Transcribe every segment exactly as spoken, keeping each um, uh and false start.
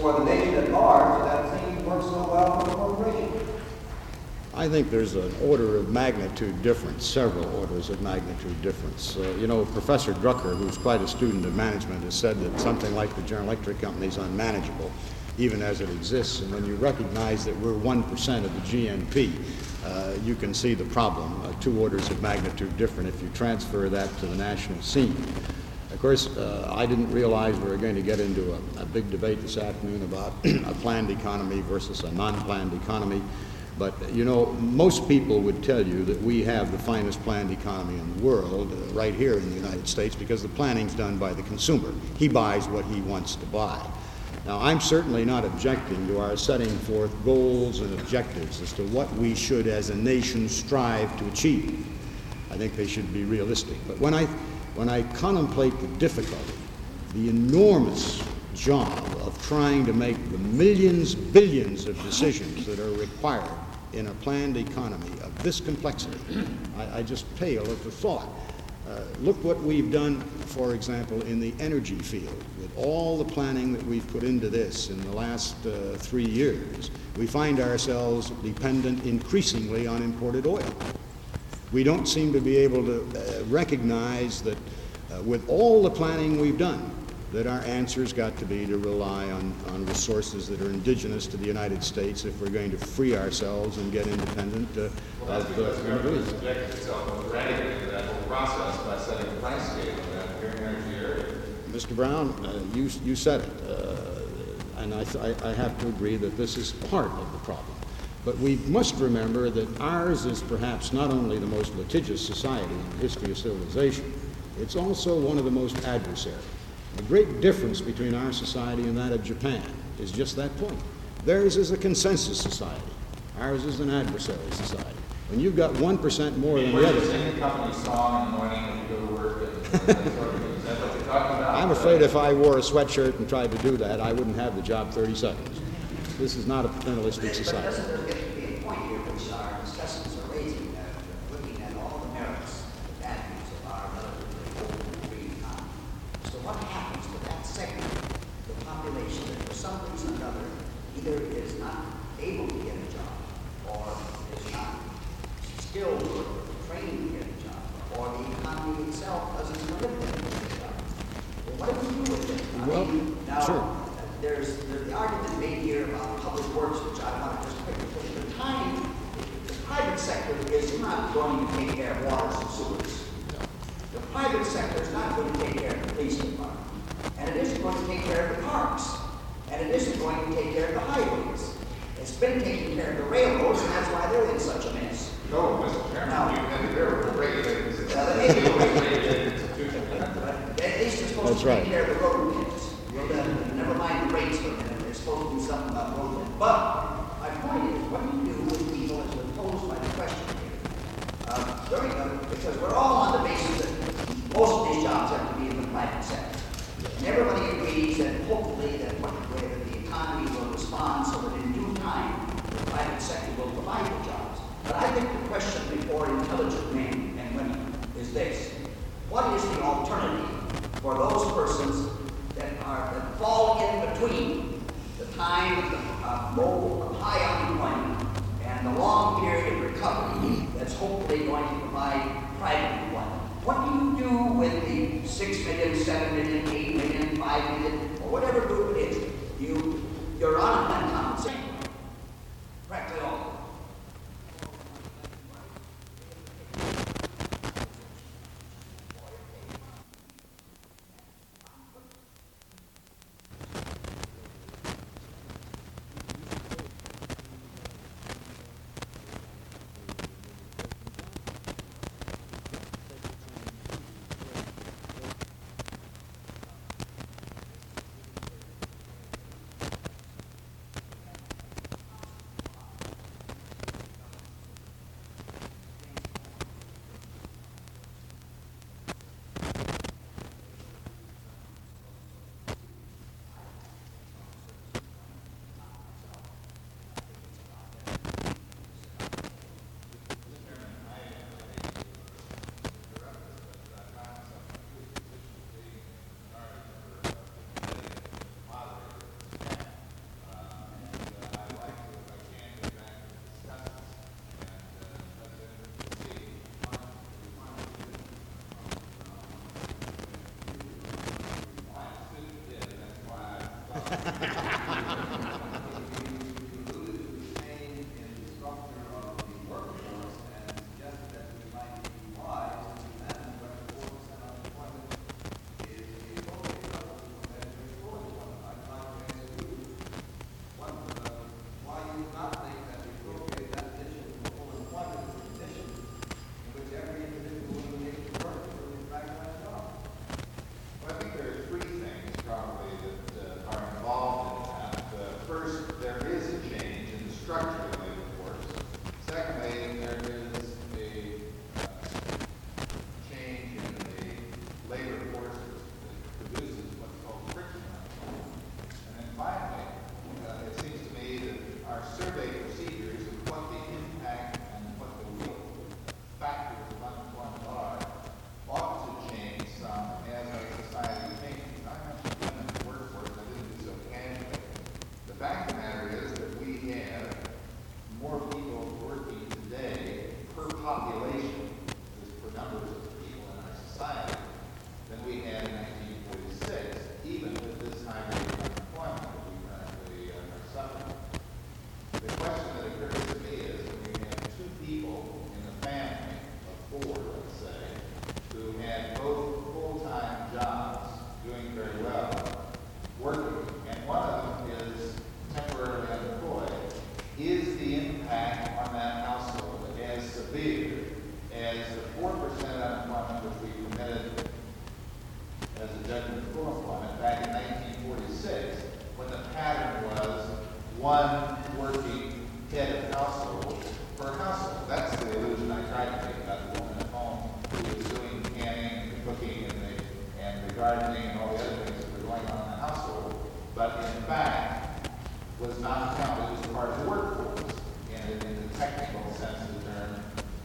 for the nation at large that thing works so well for the corporation? I think there's an order of magnitude difference, several orders of magnitude difference. Uh, you know, Professor Drucker, who's quite a student of management, has said that something like the General Electric Company is unmanageable, even as it exists. And when you recognize that we're one percent of the G N P, uh, you can see the problem, uh, two orders of magnitude different if you transfer that to the national scene. Of course, uh, I didn't realize we were going to get into a, a big debate this afternoon about a planned economy versus a non-planned economy. But, you know, most people would tell you that we have the finest planned economy in the world uh, right here in the United States because the planning's done by the consumer. He buys what he wants to buy. Now, I'm certainly not objecting to our setting forth goals and objectives as to what we should as a nation strive to achieve. I think they should be realistic. But when I, when I contemplate the difficulty, the enormous job of trying to make the millions, billions of decisions that are required in a planned economy of this complexity, I, I just pale at the thought. Uh, look what we've done, for example, in the energy field. With all the planning that we've put into this in the last uh, three years, we find ourselves dependent increasingly on imported oil. We don't seem to be able to uh, recognize that uh, with all the planning we've done, that our answer's got to be to rely on, on resources that are indigenous to the United States if we're going to free ourselves and get independent uh, well, of the Middle East. The government itself radically into that whole process by setting the price scale in that very energy area. Mister Brown, uh, you, you said it, uh, and I, th- I have to agree that this is part of the problem. But we must remember that ours is perhaps not only the most litigious society in the history of civilization, it's also one of the most adversarial. The great difference between our society and that of Japan is just that point. Theirs is a consensus society. Ours is an adversary society. When you've got one percent more than the other. You sing the company song in the morning when you go to work. And, and that sort of thing. Is that what you're talking about? I'm afraid if I wore a sweatshirt and tried to do that, I wouldn't have the job thirty seconds. This is not a paternalistic society. But doesn't there get to be a point here which our discussions are raising, uh, looking at all the merits, the values of our relatively open free economy? So what happens to that segment of the population that for some reason or another either is not able to get a job or is not skilled or trained to get a job, or the economy itself doesn't permit them to get a job? Well, what do we do with it? I Well, mean, now, sure. There's, there's the argument made here about public works, which I want to just quickly put at the time. The private sector is not going to take care of waters and sewers. The private sector is not going to take care of the police department. And it isn't going to take care of the parks. And it isn't going to take care of the highways. It's been taking care of the railroads, and that's why they're in such a mess. No, Mister Chairman, Now, you have very regulated. Well, they may be regulated. But at least they're supposed That's to right. take care of the road kids. Well, then, never mind the rates for a minute. They're supposed to do something about road kids. But my point is, what do you do with people as was posed by the question here? Uh, during the, because we're all on the basis that most of these jobs have to be in the private sector. And everybody agrees that hopefully that what way that the economy will respond so that in due time the private sector will provide the jobs. But I think the question before intelligent men and women is this: what is the alternative for those persons that are that fall in between the time of, the, of low, of high unemployment and the long period of recovery that's hopefully going to provide private employment? What do you do with the six million, seven million, eight million, five million, or whatever group it is? You, you're on a compensation. Practically all. one working head of household per household. That's the illusion I tried to make about the woman at home who was doing canning and the cooking and the, and the gardening and all the other things that were going on in the household, but in fact was not counted as part of the workforce in, in the technical sense of the term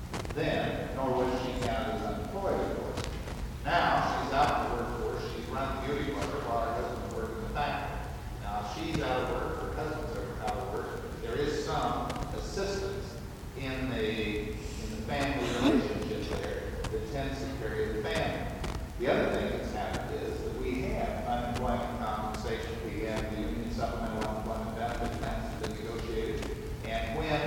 then, nor was she counted as unemployed, of course. Now she's out in the workforce, she's run the beauty parlor while her husband worked in the factory. Now if she's out of work, her husband's out of work, there is some assistance in the in the family relationship there that tends to carry the family. The other thing that's happened is that we have unemployment compensation, we have the union supplemental unemployment benefit plans that have been negotiated, and when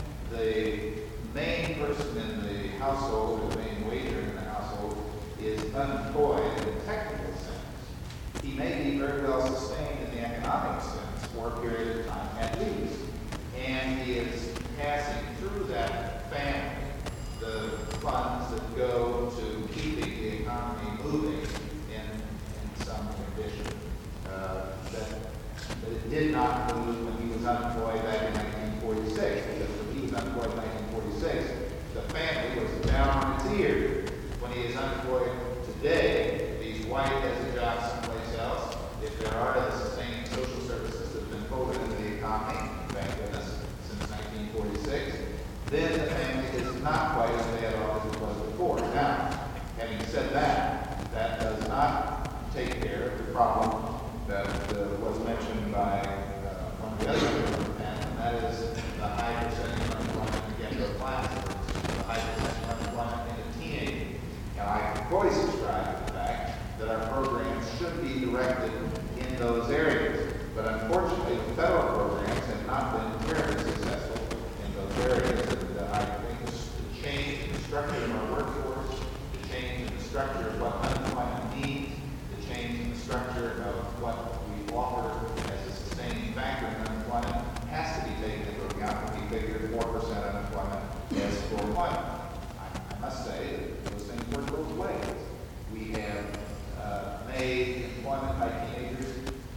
the main person in the household, or the main wager in the household, is unemployed in a technical sense, he may be very well sustained in the economic sense for a period of time at least. And he is passing through that family the funds that go to keeping the economy moving in, in some condition uh, that, that it did not move when he was unemployed back in nineteen forty-six, because when he was unemployed in nineteen forty-six, the family was down on its ears. When he is unemployed today, if he's white, has a job someplace else, if there are the sustaining social services that have been folded into the economy, thank goodness, since nineteen forty-six, then the family is not quite as bad off as it was before. Now, having said that, that does not take care of the problem that uh, was mentioned by uh, one of the other members of the panel, and that is the high percentage of unemployment again for class, the high percentage of unemployment in the teenagers. Now, I fully subscribe to the fact that our programs should be directed in those areas, but unfortunately, the federal programs have not been very successful in those areas. And uh, I think the change in the structure of our workforce, the change in the structure of what unemployment means, the change in the structure of what we offer as a sustaining factor in unemployment has to be taken into account when we figure four percent unemployment as full employment. I, I must say that those things work both ways. We have uh, made employment by teenagers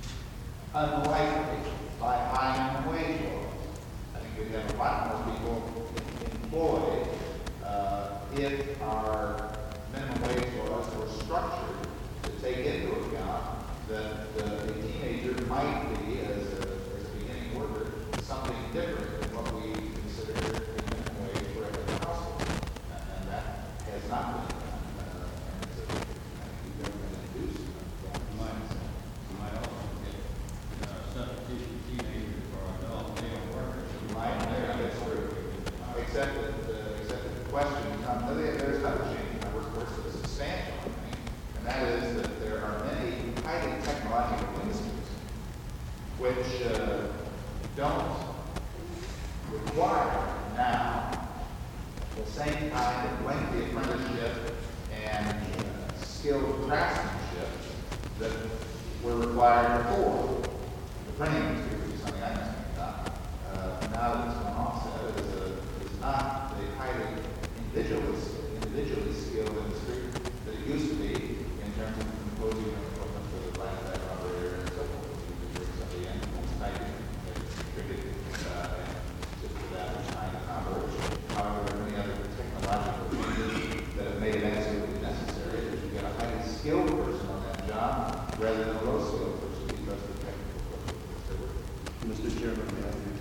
unlikely by high minimum wage laws. I think we'd have a lot more people employed uh, if our minimum wage laws were structured to take into account that uh, a teenager might be, as a, as a beginning worker, something different than what we consider a minimum wage for every household. And, and that has not been done. Uh, and it's a, I think we've never been introduced to that mindset. You might also get uh, substitution teenagers for adult male workers. You might, yeah, that's true. Except that, uh, except that the question comes, there's another change in my workforce that's substantial, I think, and that is that there are many highly technological industries which uh, don't require now the same kind of lengthy apprenticeship and uh, skilled craftsmanship that were required before. The printing industry, which is something I know about, uh, now that it's been offset, is, a, is not the highly individually, individually skilled industry that it used to be in terms of composing of equipment for the black operator and so forth. You could bring somebody in, typing, and contribute uh, to that kind of operation. However, there are many other technological changes that have made it absolutely necessary that you get a highly skilled person on that job rather than a low skilled person because of the technical equipment they're working. Mister Chairman, may I please?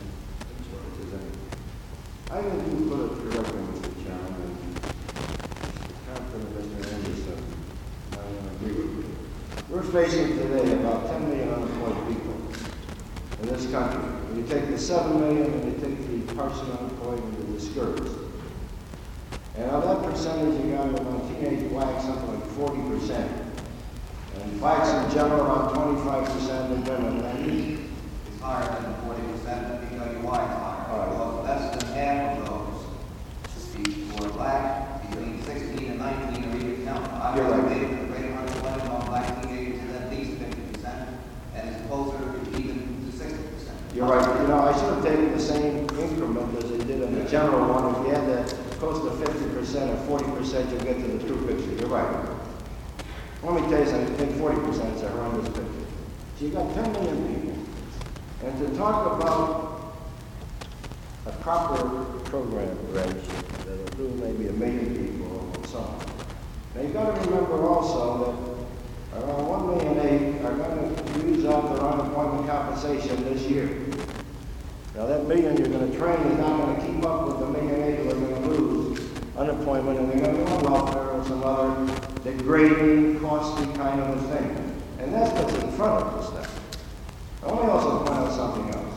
I will do put it directly, Mister Chairman, and confident Mister Anderson, I will agree with you. We're facing today about ten million unemployed people in this country. When you take the seven million and you take the partially unemployed and the discouraged. And of that percentage, you got among teenage blacks something like forty percent. And blacks in general around twenty-five percent of women. And It's higher than forty percent, let me tell you why it's higher. All right. Because less than half of those who are black, between sixteen and nineteen are even counted. I You're right. believe the rate of unemployment among black teenagers is at least fifty percent, and is closer even to sixty percent. You're right, but you know, I should have taken the same increment as they did in the general one. If you had that close to fifty percent or forty percent, you'll get to the true picture. You're right. Let me tell you something, I think forty percent is a horrendous picture. So you got ten million people. And to talk about a proper program, Reg, that'll do maybe a million people or so on. Now you've got to remember also that around one million eight are going to use up their unemployment compensation this year. Now that million you're going to train is not going to keep up with the million eight who are going to lose unemployment, and they're going to go on welfare or some other degrading, costly kind of a thing. And that's what's in front of us now. I want to also point out something else.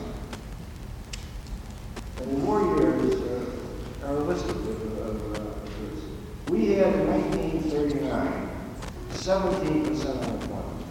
In the war years uh, are listed of, of uh, this. We had in nineteen thirty-nine, seventeen percent unemployment.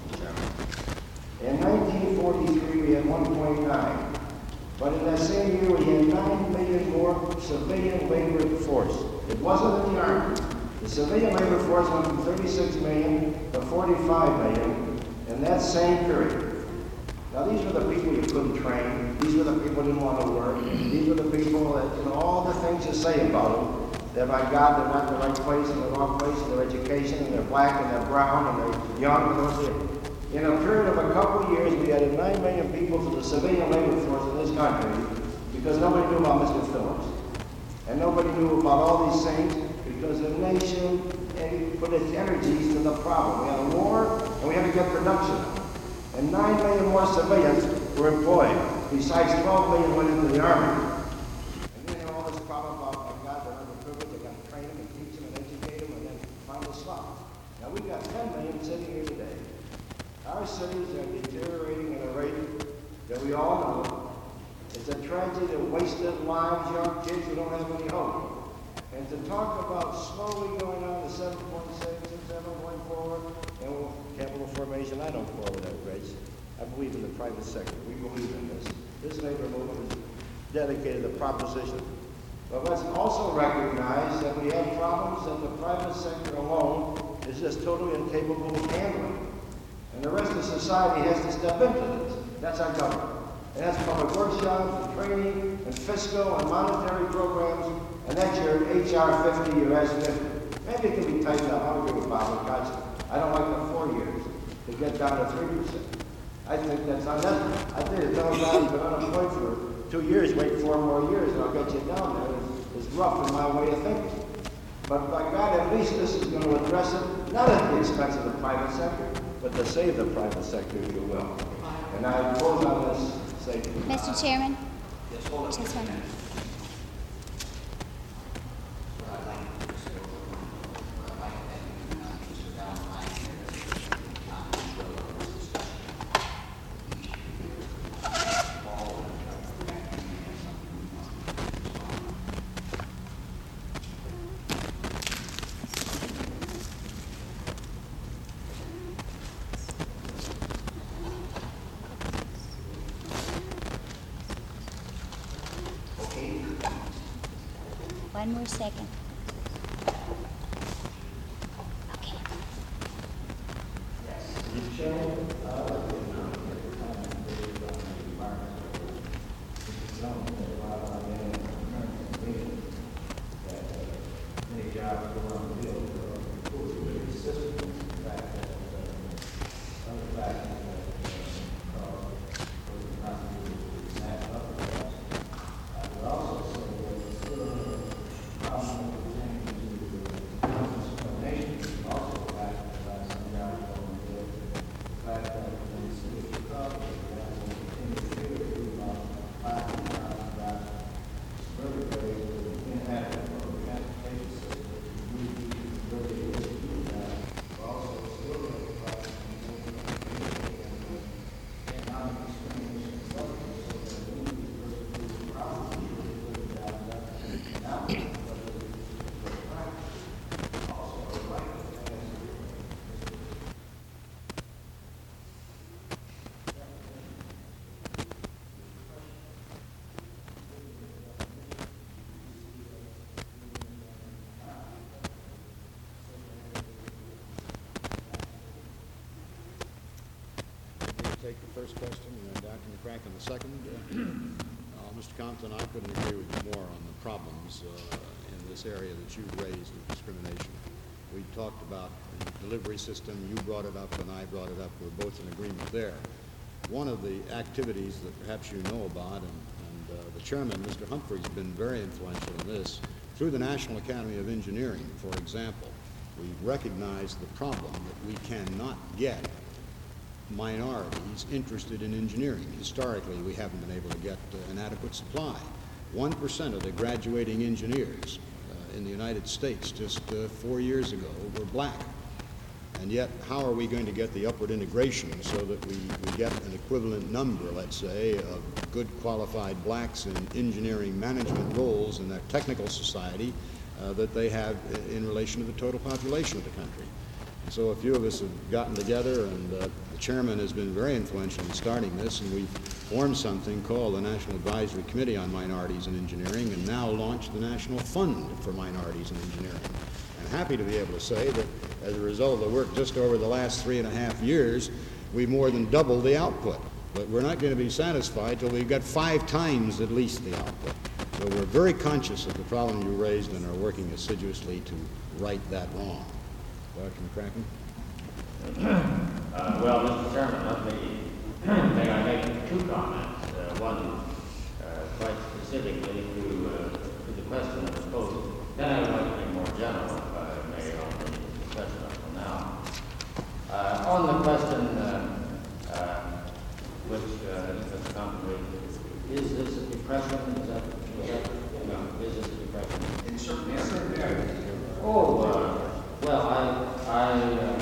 In nineteen forty-three, we had one point nine. But in that same year, we had nine million more civilian labor force. It wasn't in the Army. The civilian labor force went from thirty-six million to forty-five million in that same period. Now, these were the people you couldn't train. These were the people who didn't want to work. These were the people that, you know, all the things you say about them, that by God, they're not in the right place, in the wrong place, in their education, and they're black, and they're brown, and they're young, and those things. In a period of a couple of years, we added nine million people to the civilian labor force in this country because nobody knew about Mister Phillips. And nobody knew about all these things because the nation put its energies to the problem. We had a war, and we had to get production. And nine million more civilians were employed, besides twelve million went into the Army. And then you know all this problem about, oh God, they're underprivileged, they've got to train them and teach them and educate them, and then finally stop. Now we've got ten million sitting here today. Our cities are deteriorating at a rate that we all know. It's a tragedy of wasted lives, young kids who don't have any hope. And to talk about slowly going on to seven point six and seven point four, and capital formation, I don't call it that race. I believe in the private sector. We believe in this. This labor movement is dedicated to proposition. But let's also recognize that we have problems that the private sector alone is just totally incapable of handling. And the rest of society has to step into this. That's our government. And that's public workshops and training and fiscal and monetary programs. And that's your H R fifty, your S fifty. Maybe it can be tightened up. I agree with Bob McCutcheon. I don't like the four years to get down to three percent. I think that's unnecessary. I think it's no value, but unemployed for two years, wait four more years, and I'll get you down there. It's, it's rough in my way of thinking. But by God, at least this is going to address it, not at the expense of the private sector, but to save the private sector, if you will. And I close on this statement. Mister Chairman, Yes, hold on. just one minute. What I'd like to do is go over, what I'd like to have, uh, Mister Valentine here, uh, control of this discussion. All of them, uh, Okay. One more second. Okay. Many jobs go on the field, but the system, the fact that, uh, other factors that, uh, cause, cause not to snap up the jobs. I would also say that the still a problem pertaining to discrimination is also a factor that some jobs go on the field. The fact that in the city of Chicago, we have in the field, we about five hundred thousand jobs. Really, very inadequate for the transportation system. We really is do that. But also, still have a problem in economic discrimination and so on. So that we need to work through the problems of putting jobs up. Now, but the practice also a right to pass. Take the first question, and then Doctor McCracken the second. Uh, Mister Compton, I couldn't agree with you more on the problems uh, in this area that you raised of discrimination. We talked about the delivery system. You brought it up, and I brought it up. We're both in agreement there. one of the activities that perhaps you know about, and, and uh, the chairman, Mister Humphrey, has been very influential in this, through the National Academy of Engineering, for example, we recognize the problem that we cannot get minorities interested in engineering. Historically, we haven't been able to get uh, an adequate supply. One percent of the graduating engineers uh, in the United States just uh, four years ago were black. And yet, how are we going to get the upward integration so that we, we get an equivalent number, let's say, of good qualified blacks in engineering management roles in that technical society uh, that they have in relation to the total population of the country? And so a few of us have gotten together, and uh, the chairman has been very influential in starting this, and we've formed something called the National Advisory Committee on Minorities in Engineering, and now launched the National Fund for Minorities in Engineering. I'm happy to be able to say that as a result of the work just over the last three and a half years, we've more than doubled the output. But we're not going to be satisfied till we've got five times at least the output. So we're very conscious of the problem you raised and are working assiduously to right that wrong. Doctor McCracken? Uh, well, Mister Chairman, let me, may I make two comments. Uh, one uh, quite specifically to, uh, to the question that was posed. Then I would like to be more general, if I may, on the discussion up till now. Uh, on the question uh, uh, which uh, Mister Humphrey, is this a depression? Is that, is that no, is this a depression? In certain areas. Oh, uh, well, I, I uh,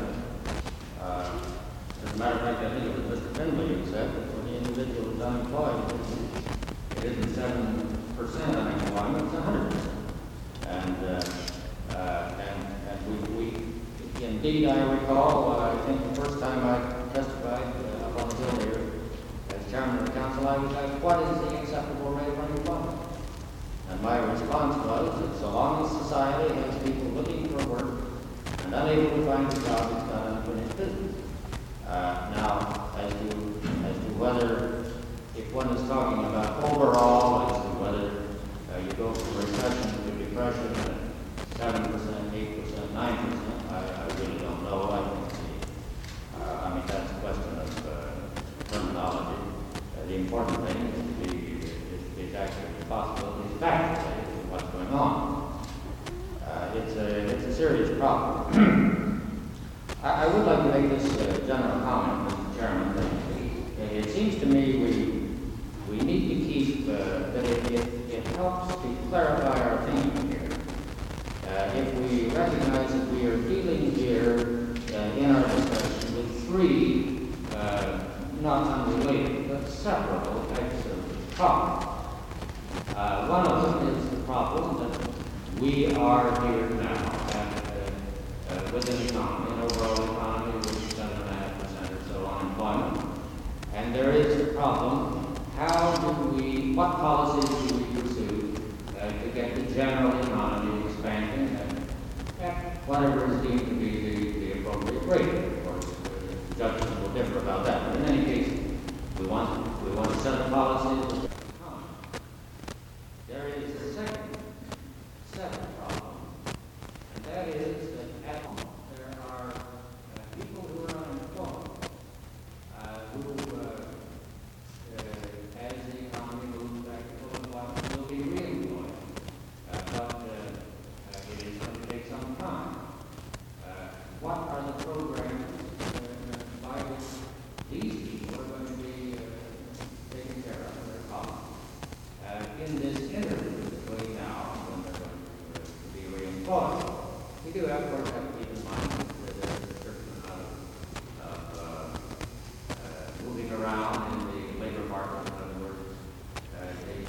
uh, as a matter of fact, I think it was Mister Finley who said that when the individual is unemployed, it isn't seven percent unemployment, it's one hundred percent. And, uh, uh, and, and we, we, indeed, I recall, uh, I think the first time I testified uh, up on the hill here as chairman of the council, I was asked, what is the acceptable rate of unemployment? And my response was that so long as society has people looking for work and unable to find a job, it's not unfinished business. Uh, now, as to, as to whether, if one is talking about overall, as to whether uh, you go from recession to depression at seven percent, eight percent, nine percent, I, I really don't know. I think the, uh, I mean, that's a question of uh, terminology. Uh, the important thing is, the, is, is actually the possibility, the fact of what's going on. Uh, it's, a, it's a serious problem. I, I would like to make this uh, general comment, Mister Chairman, that it seems to me we, we need to keep, uh, that it, it, it helps to clarify our thinking here. Uh, if we recognize that we are dealing here uh, in our discussion with three, uh, not unrelated, but separable types of problems. Uh, one of them is the problem that we are here now at, uh, uh, with an economy, an overall economy with seven point five percent or so unemployment. And there is the problem, how do we, what policies do we pursue uh, to get the general economy expanding and at whatever is deemed to be the, the appropriate rate. Of course, uh, judges will differ about that. But in any case, we want, we want to set a policy. There is a second, second problem, and that is that at home there are uh, people who are unemployed, uh, who, uh, uh, as the economy moves back to full employment, will be reemployed. Uh, but uh, uh, it is going to take some time. Uh, what are the programs uh, by which these people are going to be uh, taken care of in their costs? Uh, in this interview between now when they're going to, uh, to be reemployed. We do, of course, have to keep in mind that there's a certain amount of, of uh, uh, moving around in the labor market. In other words, uh, they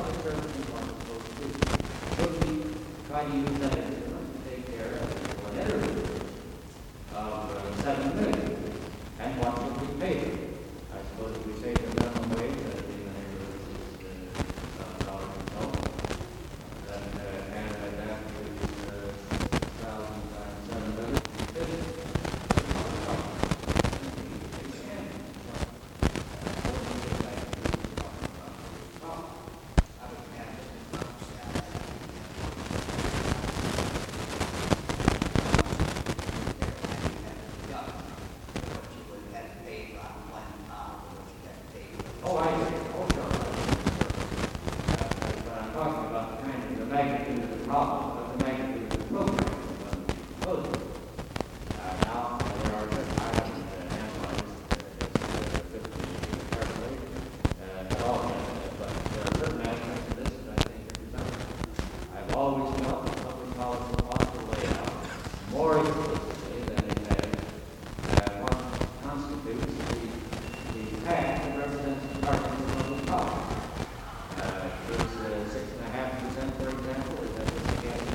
public services are supposed to do. Should we try to use that instrument to take care of whatever it is of uh, seven million? And what should we pay them? I suppose if we say the minimum wage, that would be in the neighborhood of six uh, dollars and so, then uh, and uh, that is uh, six thousand times seven million. Oh, I agree. Oh, sure. Uh, But I'm talking about the kind of the magnitude of the problem, but the magnitude of the program. Close. Uh, now, there are, I haven't uh, analyzed uh, this uh, carefully uh, at all yet, but there are certain aspects of this that I think are design. I've always felt that public policy ought to lay out more explicitly than it has uh, what constitutes the, the tax that represents the Department of Public Policy. Uh, is uh, six and a half percent, for example, is that what you get?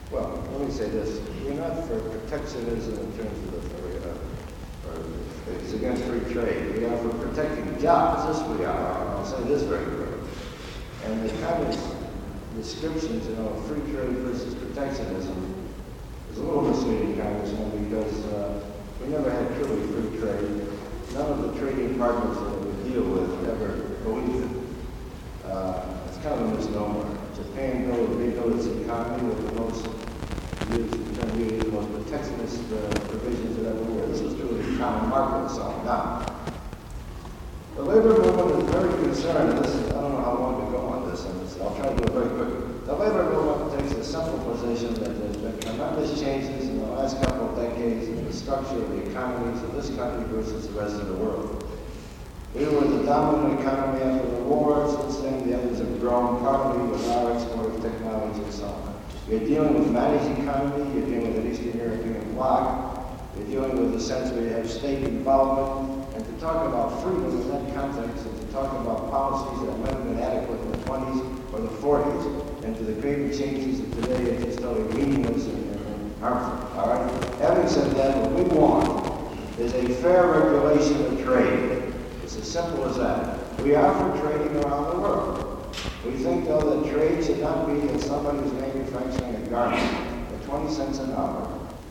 Well, let me say this. We're not for protectionism in terms of the, uh, or it's against free trade. We are for protecting jobs. This we are. I'll say this very clearly. And the kind of descriptions, you know, of free trade versus protectionism is a little misleading, Congressman, because uh, we never had truly free trade. None of the trading partners that we deal with ever believed it. Uh, it's kind of a misnomer. Japan built, rebuilt its economy with the most, used the term used, the most protectionist uh, provisions that ever were. This was true of the common market and so on. Now, the labor movement is very concerned, and this is, I don't know how long to go on this, and this, I'll try to do it very quickly. The labor movement takes a simple position that there's been tremendous changes in the last couple of decades in the structure of the economies of this country versus the rest of the world. We were the dominant economy after the war. Since then, the others have grown, partly with our export of technology and so on. You're dealing with managed economy, you're dealing with an Eastern European bloc, you're dealing with a sense where you have state involvement, and to talk about freedom in that context, and to talk about policies that might have been adequate in the twenties or the forties, and to the great changes of today are just totally meaningless and, and harmful. All right? Having said that, what we want is a fair regulation of trade. It's as simple as that. We are for trading around the world. We think, though, that trade should not be that somebody who's manufacturing a garment at twenty cents an hour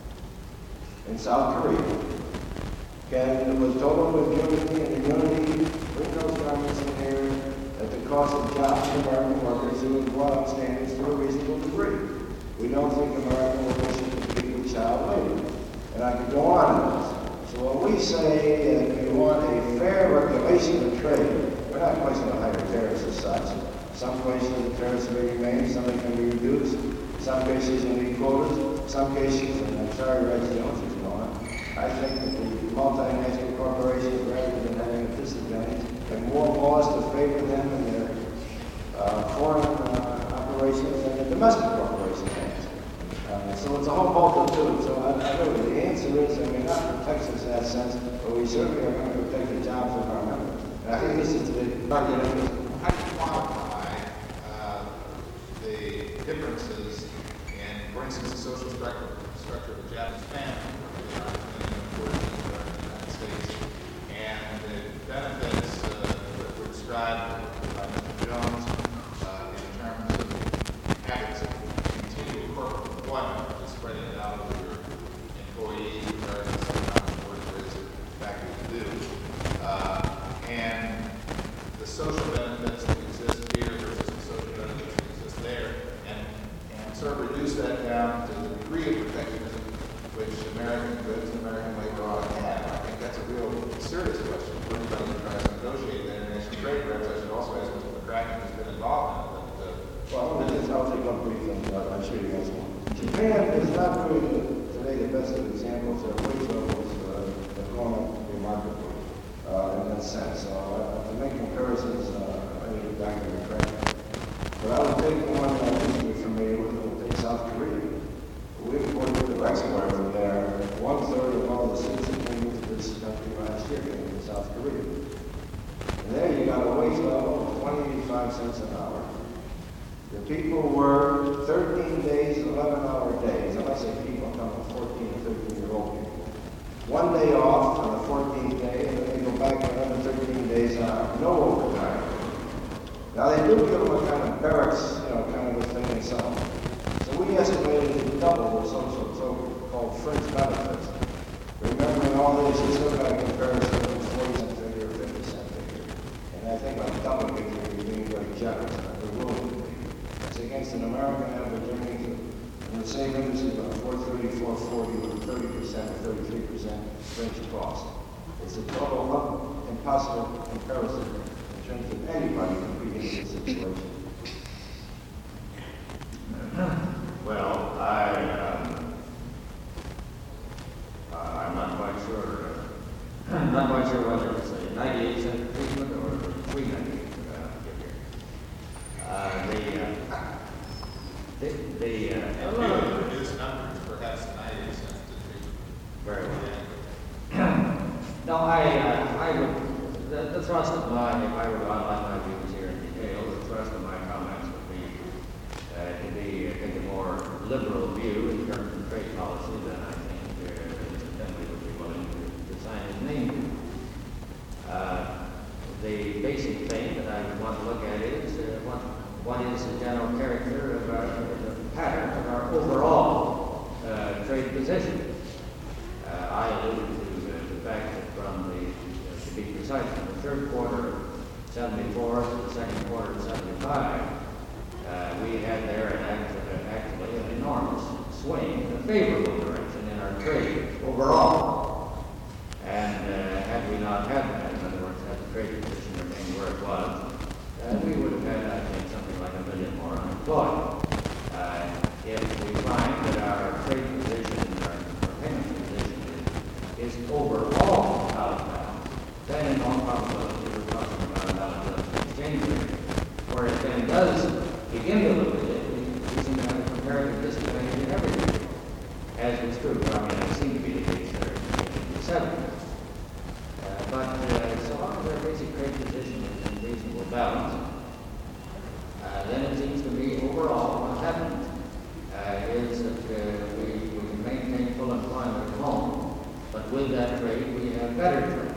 in South Korea can, with total impunity and immunity, bring those garments in here at the cost of jobs for American workers who employ standards to a reasonable degree. We don't think American workers should compete with child labor. And I could go on in this. So when we say that we want a fair regulation of trade, we're not placing a higher tariffs as such. Some places the tariffs may remain, some they can be reduced. Some cases you need quotas. Some cases, and I'm sorry Reg Jones is gone, I think that the multinational corporations, rather than having a disadvantage, have more laws to favor them in their uh, foreign uh, operations than the domestic corporation has. Uh, so it's a whole multitude. So I, I know the answer is that we're not protections in that sense, but we certainly are going to protect the jobs of our members. And I think this is the argument. How do you quantify uh, the differences in, for instance, the social structure, structure of the Japanese family, where they are in the United States, and the benefits uh, that were described by Mister Jones uh, in terms of habits of continued corporate employment, which is spreading it out over your employees, regardless of how much work there is in factory to do, uh, and the social benefits that exist here versus the social benefits that exist there, and, and sort of reduce that down to the degree of protectionism which American goods and American labor ought to have. I think that's a real serious question for anybody who tries to negotiate the international trade. Perhaps I should also ask Mister McCracken, who's been involved in it. But, uh, Well, let me just, I'll take one brief thing, but I'm sure you guys want. Japan is not really the, today the best of examples. Their wage levels uh, have gone up remarkably uh, in that sense. So uh, to make comparisons, uh, I need to back to the track. But I would take one that I'm usually familiar with, I would take South Korea. We imported the export from there. One third of all the seeds that came into this country last year came from South Korea. And there you got a wage level of twenty-five cents an hour. The people were thirteen days, eleven hour days. And I say people, I'm talking fourteen and thirteen year old people. One day off on the fourteenth day, and then they go back another thirteen days on no overtime. Now they do give them a kind of barracks, you know, kind of a thing and so on. So we estimated to double the social, so-called fringe benefits. Remembering all this, you still got a comparison with forty cent figure or fifty cent figure. And I think I'm doubling it here, you're being very generous, and we're willing to be. It's against an American average earnings in the same industry about four thirty, four forty with thirty percent or thirty-three percent fringe cost. It's a total un- impossible comparison in terms of anybody competing in this situation. Well, I, um, uh, I'm not quite sure, uh, I'm not quite sure whether it's a ninety-eight cent treatment or three ninety-eight uh, give here. Uh, the, uh, the, the, uh, and uh, we reduce numbers, perhaps ninety cents to three. very well. No, I, uh, I would, the, the thrust of my, if I were to outline my views here in detail, the thrust of my comments would be, uh, to be, I think, a more liberal view want to look at is uh, what, what is the general character of our, the pattern of our overall uh, trade position. Uh, I alluded to uh, the fact that from the, uh, to be precise, from the third quarter of seventy-four to the second quarter of seventy-five, uh, we had there an act, uh, actually an enormous swing in a favorable direction in our trade overall. And uh, had we not had that, in other words, had the trade position remained where it was, uh, we would have had, I think, something like a million more unemployed. Uh, if we find that our trade position, our, our payment position is, is overall outbound, then in all probability we're talking about an outbound exchange rate. Or if then does begin to look at it, we seem to have a comparative disadvantage in everything, as was true. I mean, it seemed to be the case there in the seventies. Uh, but uh, so long as our basic trade position is in reasonable balance, uh, then it seems to me overall what happens uh, is that uh, we, we can maintain full employment at home, but with that trade we have better trade.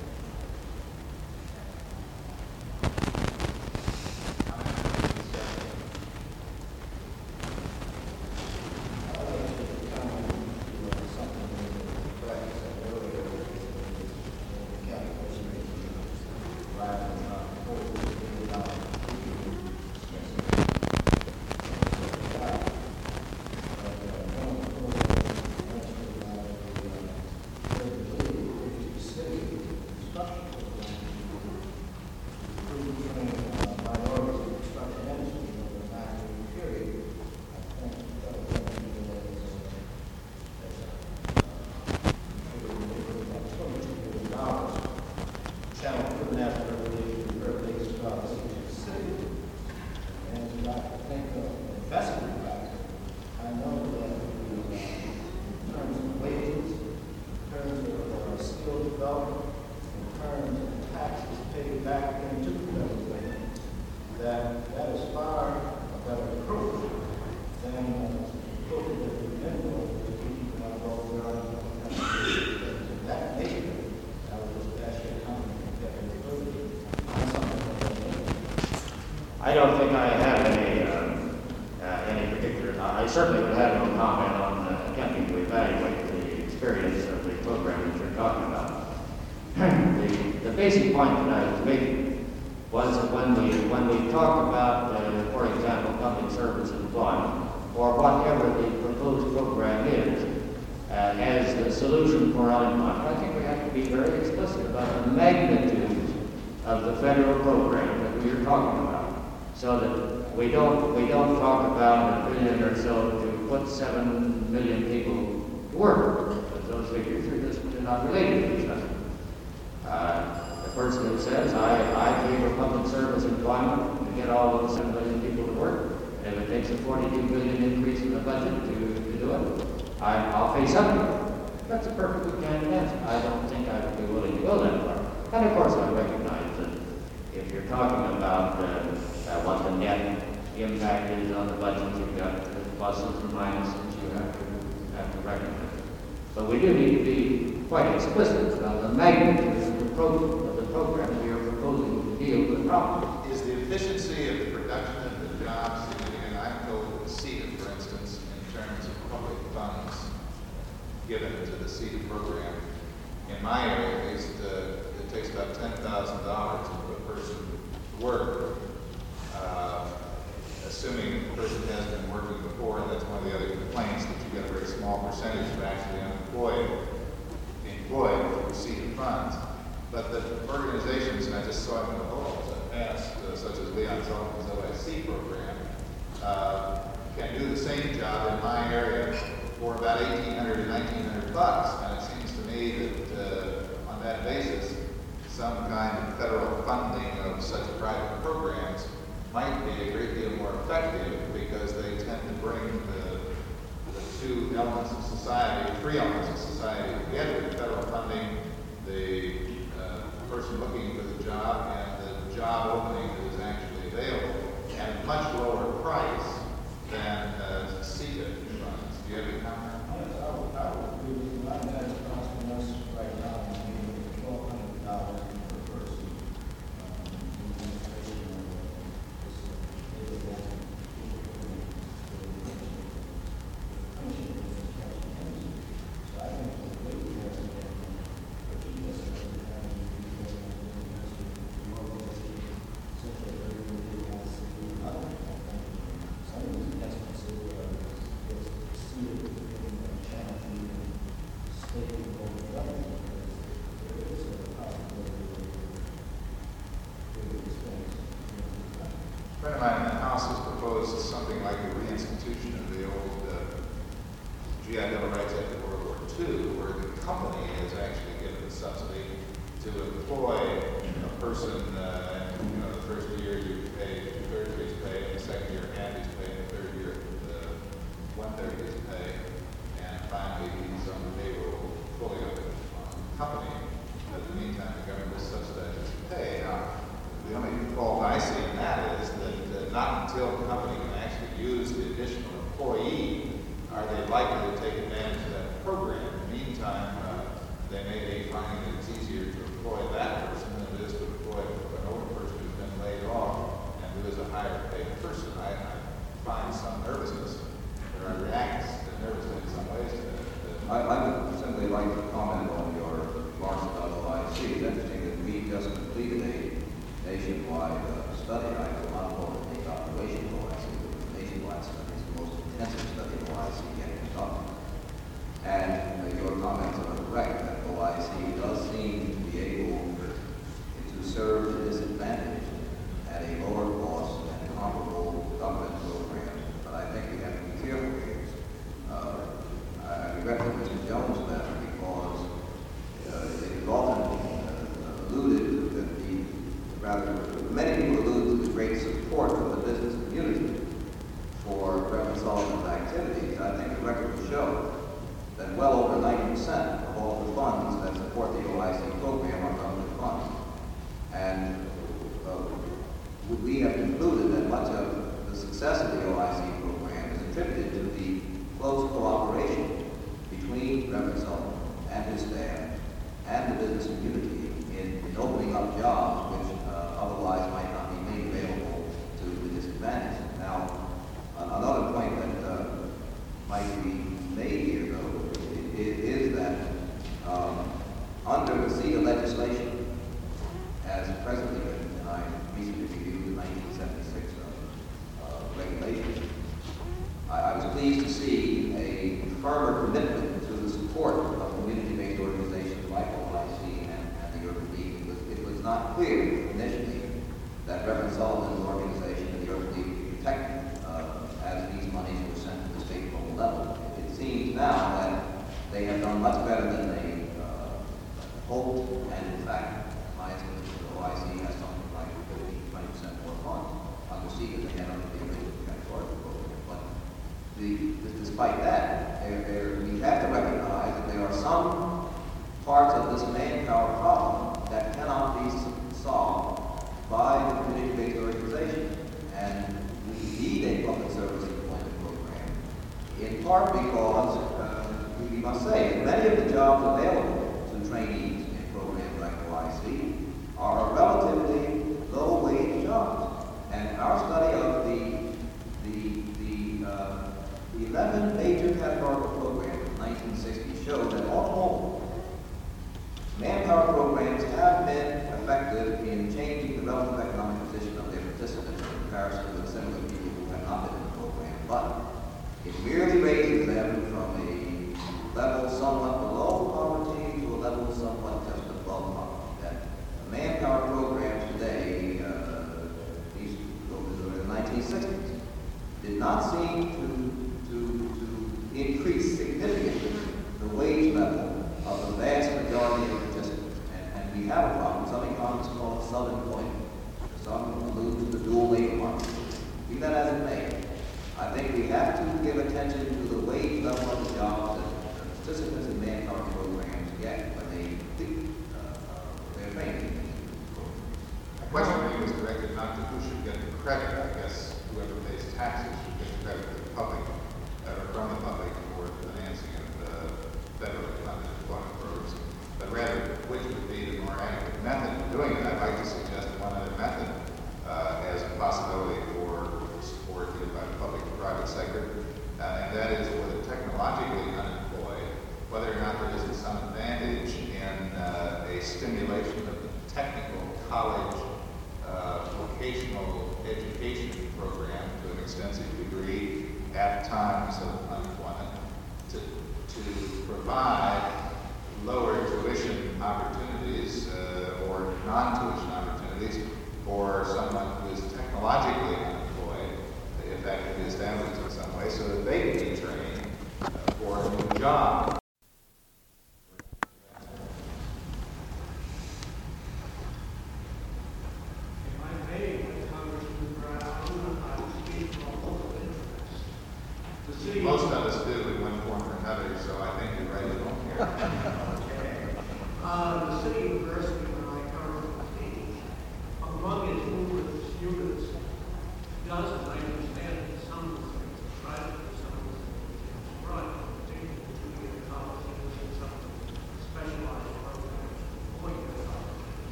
I don't think I have any um, uh, any particular. I certainly would have no comment on uh, attempting to evaluate the experience of the program that you're talking about. the, the basic point that I was making was that when we when we talk about, uh, for example, public service employment or whatever the proposed program is uh, as the solution for unemployment, I think we have to be very explicit about the magnitude of the federal program that we are talking about. So that we don't we don't talk about a billion or so to put seven million people to work, because those figures are just they're not related to each other. Uh, the person who says I I favor public service employment to get all those seven million people to work, and if it takes a forty-two billion increase in the budget to, to do it, I, I'll face up to it. That's a perfectly candid answer. I don't think I would be willing to go that far. And of course, I recognize that if you're talking about uh, Uh, what the net impact is on the budget, you've got the pluses and minuses you have to have to recognize. But we do need to be quite explicit about the magnitude of the program of the program we are proposing to deal with the problem. Is the efficiency of the production of the jobs, and I'm told the CETA, for instance, in terms of public funds given to the CETA program, in my area at least, uh, it takes about ten thousand dollars to put a person to work. Uh, assuming the person has been working before, and that's one of the other complaints, that you get a very small percentage of actually unemployed employed to receive the funds. But the organizations, and I just saw it in the polls that passed, uh, such as Leon Sullivan's O I C program, uh, can do the same job in my area for about eighteen hundred to nineteen hundred bucks. And it seems to me that uh, on that basis, some kind of federal funding of such private programs might be a great deal more effective, because they tend to bring the, the two elements of society, three elements of society together: the federal funding, the uh, person looking for the job, and the job opening that is actually available, at a much lower price than uh, CETA funds. Do you have any comment? Yes, I would, I would agree with you. My net is costing us right now maybe twelve hundred dollars per person. Um, friend of mine in the House has proposed something like a reinstitution of the old uh, G I Bill of Rights after World War Two, where the company is actually given a subsidy to employ a person, uh, and, you know, the first year you pay two-thirds of his pay, and the second year half his pay, and the third year uh, one-third of his pay, and finally he's on the payroll fully of the company. But in the meantime, the government subsidizes his pay. Now, the only fault I see in that is that uh, not until the company can actually use the additional employee are they likely to take advantage of that program. In the meantime, uh, they may be finding that it's easier to employ that person than it is to employ an older person who's been laid off and who is a higher paid person. I, I find some nervousness, or I react nervously in some ways to that. I, I would simply like to comment on your remarks about O I C. It's interesting that we just completed a nationwide uh, study. I will not call it a operation of O I C, but it's a nationwide study. It's the most intensive study of O I C yet conducted. And uh, your comments are correct that O I C does seem to be able to serve to disadvantage at a lower cost than comparable government programs. But I think we have to be careful here. Uh, I regret that Mister Jones left because uh, it is often uh, alluded to that the, rather, many people allude to the great support from the business community for Reverend Sullivan's activities. I think the record will show that well over ninety percent of all the funds that support the O I C program are government funds. And uh, we have concluded that much of the success of the O I C program is attributed to the close cooperation between Reverend Sullivan and his staff and the business community in, in opening up jobs which uh, otherwise might not be made available to the disadvantaged. Now, another point that uh, might be made here, though, is, is that um, under the CETA legislation, as presently written, and I recently reviewed the nineteen seventy-six uh, uh, regulations, I, I was pleased to see a firmer commitment to the support of community-based organizations like O I C and, and the Urban League. It was, it was not clear initially that Reverend Sullivan's organization and the Urban League would be protected uh, as these monies were sent to the state and local level. It, it seems now that they have done much better than they uh, hoped, and in fact, my estimate is that O I C has something like fifteen to twenty percent more funds under CETA than they had under the original categorical program. But the, despite that, there, there, we have to recognize that there are some parts of this manpower problem that cannot be solved by the community-based organization. And we need a public service employment program, in part because, uh, we must say, that many of the jobs available to trainees in programs like O I C are relatively low-wage jobs. And our study of the the the uh, eleven major categorical programs in nineteen sixty showed that on whole, manpower programs have been effective in changing the relative economic position of their participants in comparison with similar people who have not been in the program. But it merely raises them from a level somewhat below poverty to a level somewhat just above poverty. That manpower programs today, uh, these in the nineteen sixties, did not seem to, to, to increase significantly the wage level of the vast majority of participants. And, and we have a problem. Some economists call it sub-employment. Some allude to the dual labor market. Be that as it may, I think we have to give attention to the wage level of the jobs that participants in manpower programs get when they complete uh, their training. My question to you is directed not to who should get the credit. I guess whoever pays taxes should get the credit to the public, uh, or from the public for the financing of the federally funded employment programs, but rather which would be the more adequate method of doing it. I'd like to suggest one other method uh, as a possibility for support either by the public or private sector, uh, and that is for the technologically unemployed, whether or not there isn't some advantage in uh, a stimulation of the technical college uh, vocational education program to an extensive degree at times of unemployment to, to provide lower tuition opportunities uh, or non-tuition opportunities for someone who is technologically unemployed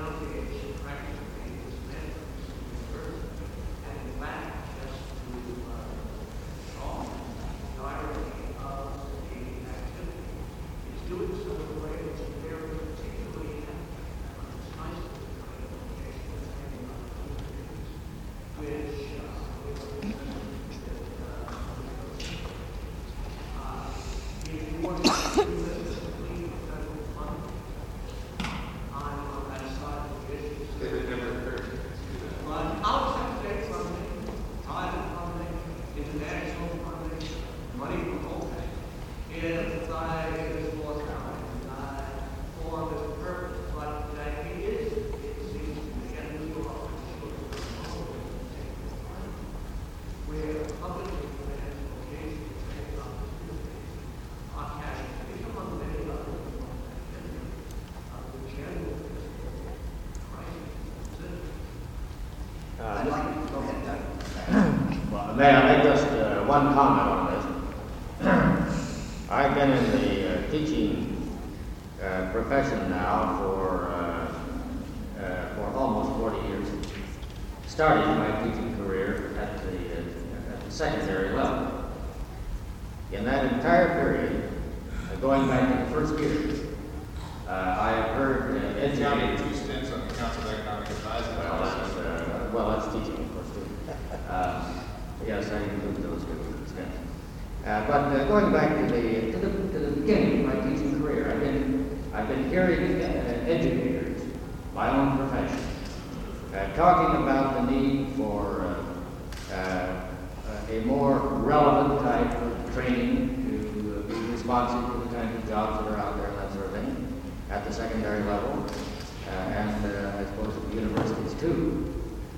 I'd like to go ahead, Doug. Well, may I make just uh, one comment on this? I've been in the uh, teaching uh, profession now for uh, uh, for almost forty years. Started my teaching career at the, uh, at the secondary level. In that entire period, uh, going back to the first year, uh, I have heard uh, It's got educated. two stints on the Council of Economic Advisement. Well, that's, uh, well, that's teaching, of course, too. Uh, yes, I include those good extent. Uh, but uh, going back to the, to the to the beginning of my teaching career, I've been I've been hearing uh, educators, my own profession, uh, talking about the need for uh, uh, a more relevant type of training to uh, be responsive to the kinds of jobs that are out there and that sort of thing at the secondary level. Uh, and uh, I suppose at the universities too.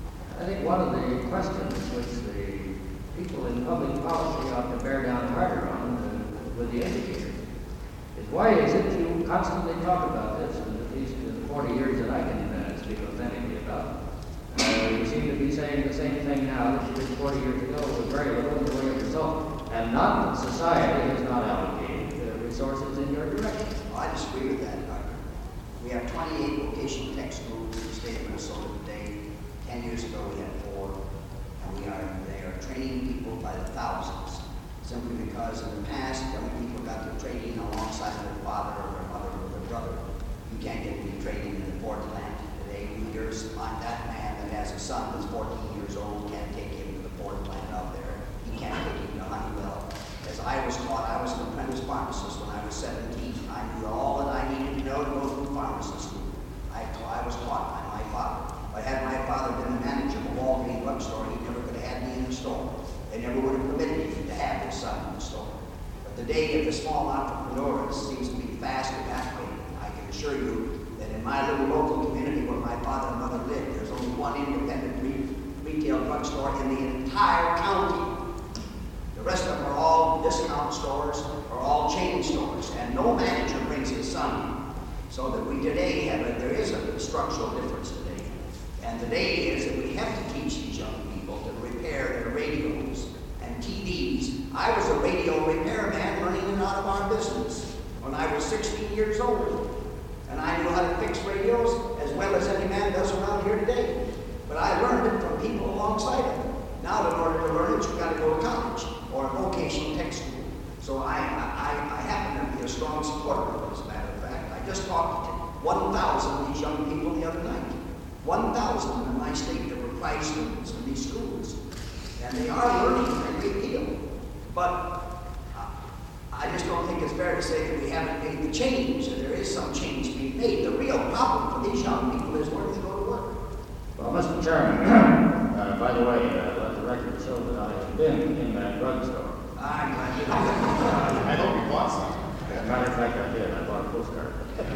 I think one of the questions which the people in public policy ought to bear down harder on uh, with the educators is why is it you constantly talk about this, and at least in the forty years that I can uh, speak authentically about. Uh, you seem to be saying the same thing now that you did forty years ago with very little in the way of result, and not that society has not allocated uh, resources in your direction. Well, I disagree with that, Doctor. We have twenty-eight vocational tech schools in the state of Minnesota today. Ten years ago, we had four, and we are they are training people by the thousands, simply because in the past, young people got their training alongside their father or their mother or their brother. You can't get any training in the Ford plant today. Leaders like that man that has a son that's fourteen years old can't take him to the Ford plant out there. He can't take him to Honeywell. As I was taught, I was an apprentice pharmacist when I was seventeen. I knew all that I needed to know to go through pharmacy school. I, I was taught by my father. If had my father been the manager of a Walgreens drugstore, he never could have had me in the store. They never would have permitted me to have his son in the store. But the day of the small entrepreneur seems to be fast and that way. I can assure you that in my little local community where my father and mother lived, there's only one independent re retail drugstore in the entire county. The rest of them are all discount stores or all chain stores, and no manager brings his son in. So that we today have a, there is a structural difference today. And today is that we have to teach these young people to repair their radios and T Vs. I was a radio repairman running in and out of our business when I was sixteen years old. And I knew how to fix radios as well as any man does around here today. But I learned it from people alongside of me. Now in order to learn it, you've got to go to college or a vocational tech school. So I, I, I happen to be a strong supporter of it, as a matter of fact. I just talked to one thousand of these young people the other night. one thousand in my state that were prize students in these schools. And they are learning a great deal. But uh, I just don't think it's fair to say that we haven't made the change, and there is some change being made. The real problem for these young people is where they go to work. Well, Mister Chairman, uh, by the way, uh, let the record show that I have been in that drugstore. I'm glad you know. I hope you bought some. As a matter of fact, I did. I bought a postcard.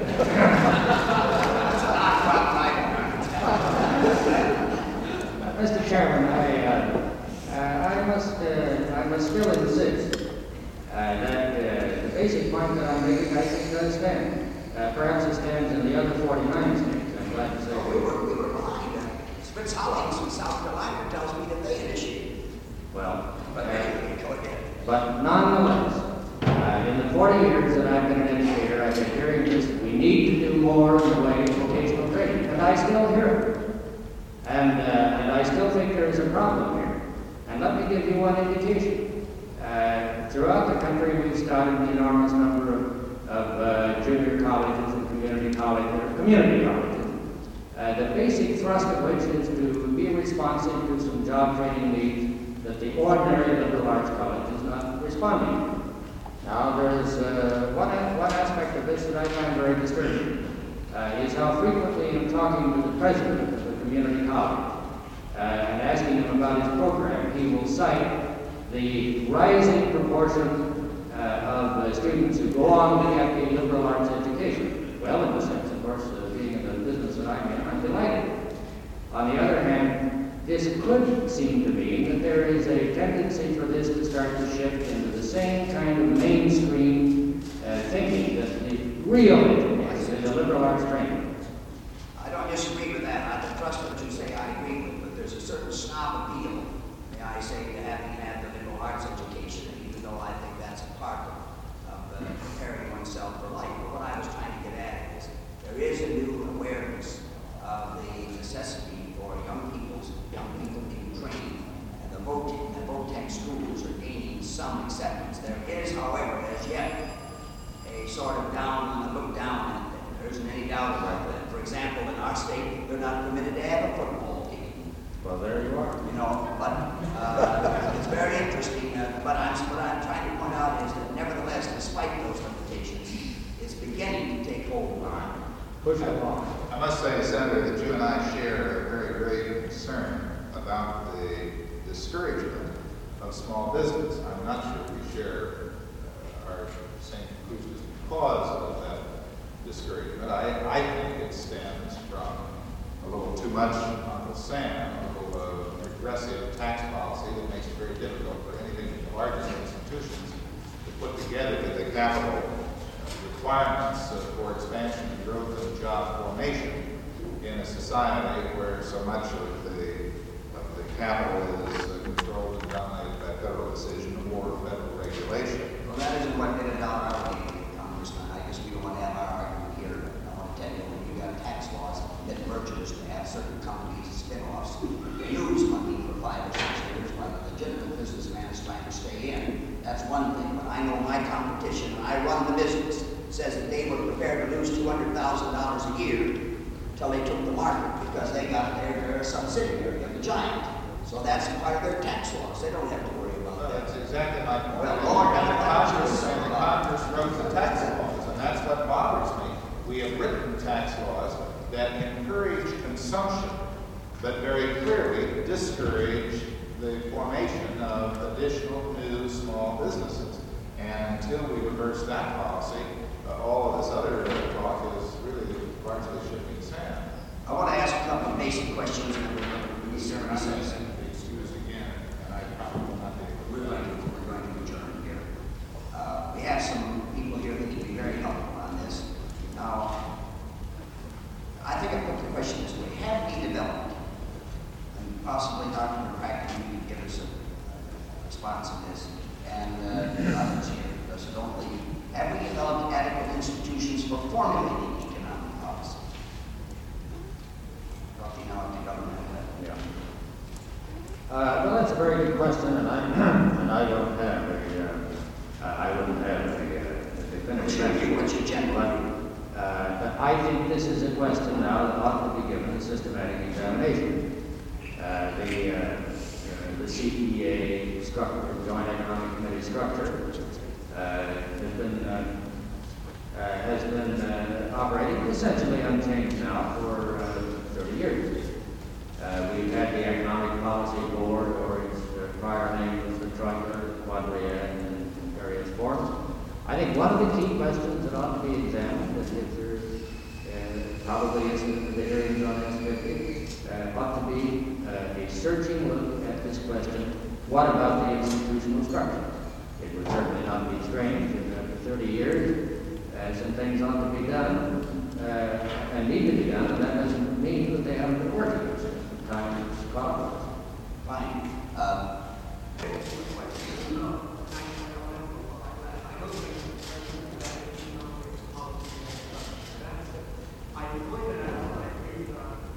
uh, Mister Chairman, I, uh, uh, I must, uh, I must still insist uh, that uh, the basic point that I'm making, I think, does stand. Uh, perhaps it stands in the other forty-nine states. I'm glad to say. We were, we were behind. Uh, Spitz Hollings in South Carolina tells me that they initiated. Well, But uh, anyway, go ahead. but nonetheless, uh, in the forty years that I've been an educator, I've been hearing this, that we need to I still hear it. And, uh, and I still think there is a problem here. And let me give you one indication. Uh, throughout the country, we've started an enormous number of, of uh, junior colleges and community colleges, or community colleges, uh, the basic thrust of which is to be responsive to some job training needs that the ordinary liberal arts college is not responding to. Now, there's uh, one, one aspect of this that I find very disturbing, uh, is how frequently I'm talking to the president of the community college uh, and asking him about his program. He will cite the rising proportion uh, of uh, students who go on to get the liberal arts education. Well, in the sense, of course, uh, being in the business that I'm in, I'm delighted. On the other hand, this could seem to mean that there is a tendency for this to start to shift into the same kind of mainstream uh, thinking that the real education, the liberal arts training. I don't disagree with that. I trust what you say, I agree with, but there's a certain snob appeal, may I say, to having had the liberal arts education, even though I think that's a part of, of uh, preparing oneself for life. But what I was trying to get at is there is a new awareness of the necessity for young people's young people being trained, and the VOTEC, the VOTEC schools are gaining some acceptance. There is, however, as yet, a sort of down, a look down at them. There isn't any doubt about that. For example, in our state, they're not permitted to have a football team. Well, there you are. You know, but uh, it's very interesting. Uh, but I'm, what I'm trying to point out is that nevertheless, despite those limitations, it's beginning to take hold of our Push it along. I must say, Senator, that you and I share a very grave concern about the discouragement of small business. I'm not sure we share uh, our same conclusions because of that discouragement. I, I think it stems from a little too much Uncle Sam, a little uh, regressive tax policy that makes it very difficult for anything the largest institutions to put together the capital requirements uh, for expansion and growth and job formation in a society where so much of the of the capital is uh, controlled and dominated by federal decision or federal regulation. Well, that isn't what made it out our way, Congressman. I guess we don't want to have our argument here. I want to tell you, when you got tax laws that mergers to have certain companies spin-offs, you lose money for five or six years while a legitimate businessman is trying to stay in. That's one thing, but I know my competition, and I run the business, says that they were prepared to lose two hundred thousand dollars a year until they took the market because they got their, their subsidiary of the giant. So that's part of their tax laws. They don't have to worry about Well, that. that's exactly my point. Well, And Lord, the I- Congress, and the Congress wrote the tax laws, and that's what bothers me. We have written tax laws that encourage consumption, but very clearly discourage the formation of additional new small businesses. And until we reverse that policy, uh, all of this other talk is really largely shifting sand. I want to ask a couple of basic questions, and then we're going to release our recess. Excuse again, and I probably will not be able to. We're going to, we're going to adjourn here. Uh, we have some people here that can be very helpful on this. Now, I think I put the question this way: have we developed, and possibly Doctor McCracken, you can give us a, a response to this, and uh, others here, because don't leave. Have we developed adequate institutions for formulating economic policy? Talking now at the government. Yeah. Uh, well, that's a very good question, and I and I don't have a, uh, I wouldn't have a, a What's definitive your, answer. what's your general view? But, uh, but I think this is a question now that ought to be given a systematic examination. Uh, the uh, uh, the C E A structure, Joint Economic Committee structure, uh, has been uh, uh, has been uh, operating essentially unchanged now for uh, thirty years. Uh, we've had the Economic Policy Board, or its uh, prior name was the Troika, Quadriad, in various forms. I think one of the key questions that ought to be examined, if there uh, probably isn't the hearings on S fifty, uh, ought to be uh, a searching look at this question: what about the institutional structure? It would certainly not be strange if after thirty years, uh, some things ought to be done uh, and need to be done, and that doesn't mean that they haven't been working. Time is called. Fine. Uh, I would point it out, I agree with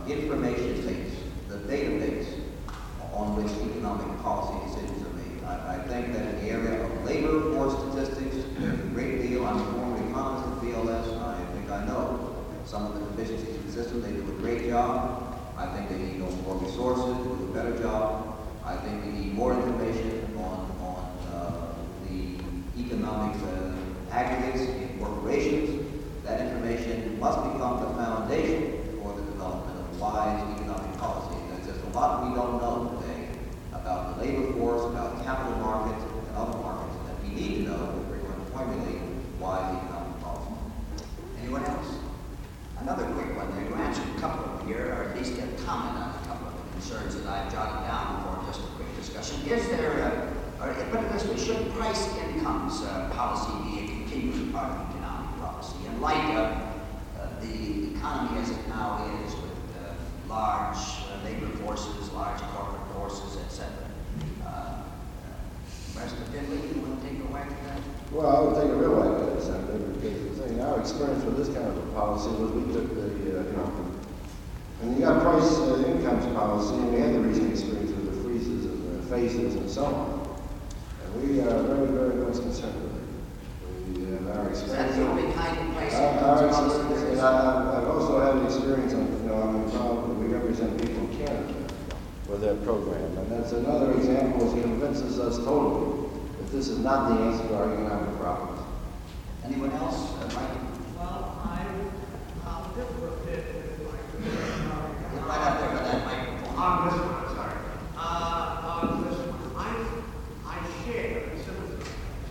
information base, the database on which economic policy decisions are made. I, I think that in the area of labor force statistics, there's a great deal. I'm a former economist at B L S, and I think I know some of the deficiencies in the system. They do a great job. I think they need more resources to do a better job. I think we need more information on, on uh, the economic uh, aggregates in corporations. That information must become the foundation for the development of wise economic policy. There's just a lot we don't know today about the labor force, about capital markets, and other markets that we need to know if we're going to formulate wise economic policy. Anyone else? Another quick one there. You answered a couple of them here, or at least get a comment on a couple of the concerns that I've jotted down for just a quick discussion. Is there, a, or put it this way, should price incomes uh, policy be a continuing part of economic policy in light of uh, the economy as it now is with uh, large uh, labor forces, large corporate forces, et cetera? Uh, President Finley, you want to take a whack at that? Well, I would take a real whack at it, Senator, because the thing, our experience with this kind of a policy was we took the, uh, you know, and you got price uh, incomes policy, and we had the recent experience with the freezes and the phases and so on. And we are very, very much concerned with it. We have our Is experience. that the only kind of price Our, incomes our policy experience, there and is? I, I've also had experience on, you know, I'm involved, we represent people in Canada with that program. And that's another example that convinces us totally that this is not the answer to our economic problems. Anyone else? Uh, Mike? Well, I, I'll differ a bit with my. Get right up there with that microphone. On this one, I'm sorry. Uh, on this one, I, I share and sympathize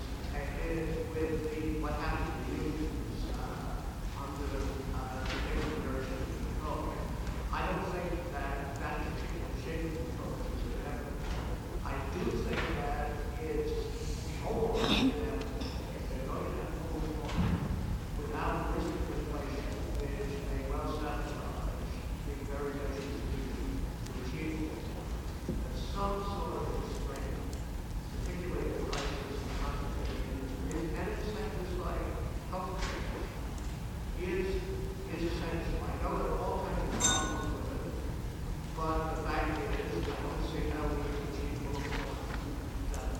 uh, with the, what happened to the unions, uh, under the, uh, the different version of the program. I don't think that that should change the program forever. I do think that it's beholden to them if they're going to have to move on without risk of inflation, which they well satisfied, be very, very easy to achieve. But some sort of restraint, particularly the prices and concentration, and it's sectors like healthcare is, is essential. I know there are all kinds of problems with it, but the fact is, I don't see how we can achieve most of that